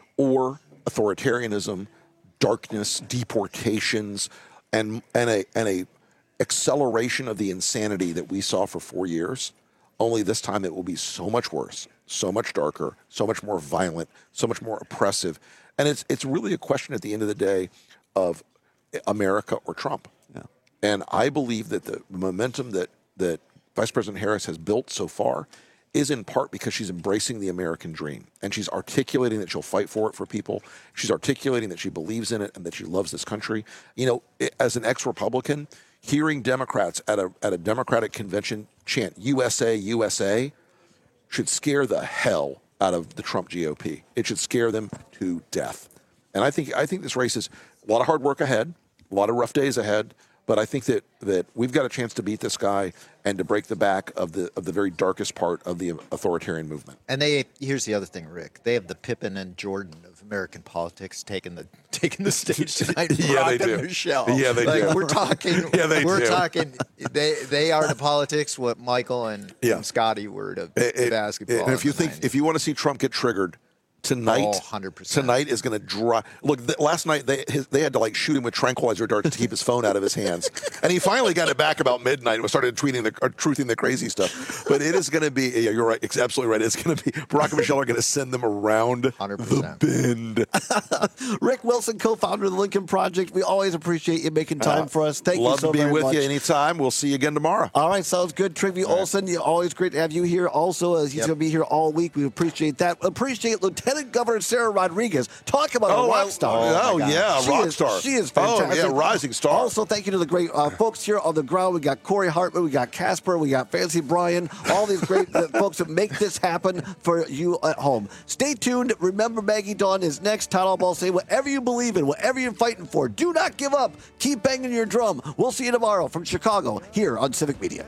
or authoritarianism, darkness, deportations, and and a and a acceleration of the insanity that we saw for four years. Only this time it will be so much worse, so much darker, so much more violent, so much more oppressive. And it's it's really a question at the end of the day of America or Trump. Yeah. And I believe that the momentum that that Vice President Harris has built so far is in part because she's embracing the American dream, and she's articulating that she'll fight for it for people. She's articulating that she believes in it and that she loves this country. You know, as an ex-Republican, hearing Democrats at a at a Democratic convention chant U S A, U S A should scare the hell out of the Trump G O P. It should scare them to death. And I think I think this race is a lot of hard work ahead, a lot of rough days ahead. But I think that, that we've got a chance to beat this guy and to break the back of the of the very darkest part of the authoritarian movement. And they here's the other thing, Rick. They have the Pippen and Jordan of American politics taking the taking the stage tonight. Yeah, Brock they and do. Michelle. Yeah, they like, do. We're talking. Yeah, they we're do. talking. They they are to politics what Michael and, Yeah. and Scotty were to It- it- basketball. And if you in the think if you want to see Trump get triggered, tonight, Oh, one hundred percent. tonight is going to draw. Look, th- last night they his, they had to like shoot him with tranquilizer darts to keep his phone out of his hands, and he finally got it back about midnight and started tweeting the or truthing the crazy stuff. But it is going to be. Yeah, you're right. It's absolutely right. It's going to be. Barack and Michelle are going to send them around the bend. Rick Wilson, co-founder of the Lincoln Project. We always appreciate you making time Uh, for us. Thank love you so to be very with much. you anytime. We'll see you again tomorrow. All right, sounds good. Trivia Olson, you always great to have you here. Also, as he's Yep. going to be here all week, we appreciate that. Appreciate Lieutenant Governor Sarah Rodriguez. Talk about Oh, a I- rock star. oh, my God. yeah, she rock is, star. She is Oh, fantastic. yeah, rising star. Also, thank you to the great uh, folks here on the ground. We got Corey Hartman, we got Casper, we got Fancy Brian, all these great uh, folks that make this happen for you at home. Stay tuned. Remember, Maggie Dawn is next. Todd Ball say, whatever you believe in, whatever you're fighting for, do not give up. Keep banging your drum. We'll see you tomorrow from Chicago here on Civic Media.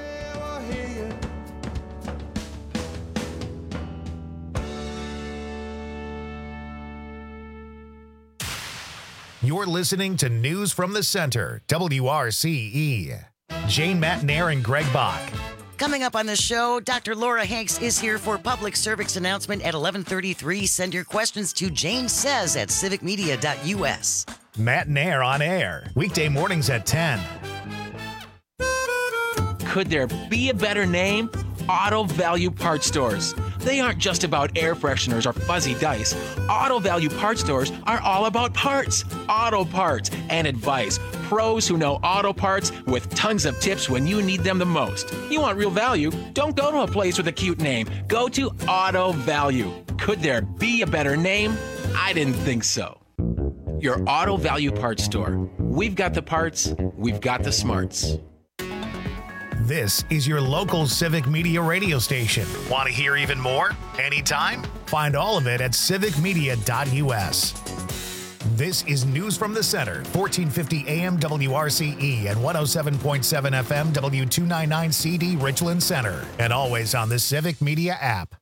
You're listening to News from the Center, W R C E. Jane Matnair and Greg Bach. Coming up on the show, Doctor Laura Hanks is here for public service announcement at eleven thirty-three. Send your questions to Jane Says at civic media dot U S. Matt and Air on air. Weekday mornings at ten. Could there be a better name? Auto Value Parts Stores. They aren't just about air fresheners or fuzzy dice. Auto Value Parts Stores are all about parts, auto parts, and advice. Pros who know auto parts with tons of tips when you need them the most. You want real value? Don't go to a place with a cute name. Go to Auto Value. Could there be a better name? I didn't think so. Your Auto Value Parts Store. We've got the parts, we've got the smarts. This is your local Civic Media radio station. Want to hear even more? Anytime? Find all of it at civic media dot u s. This is News from the Center, fourteen fifty A M W R C E and one oh seven point seven F M W two ninety-nine C D Richland Center, and always on the Civic Media app.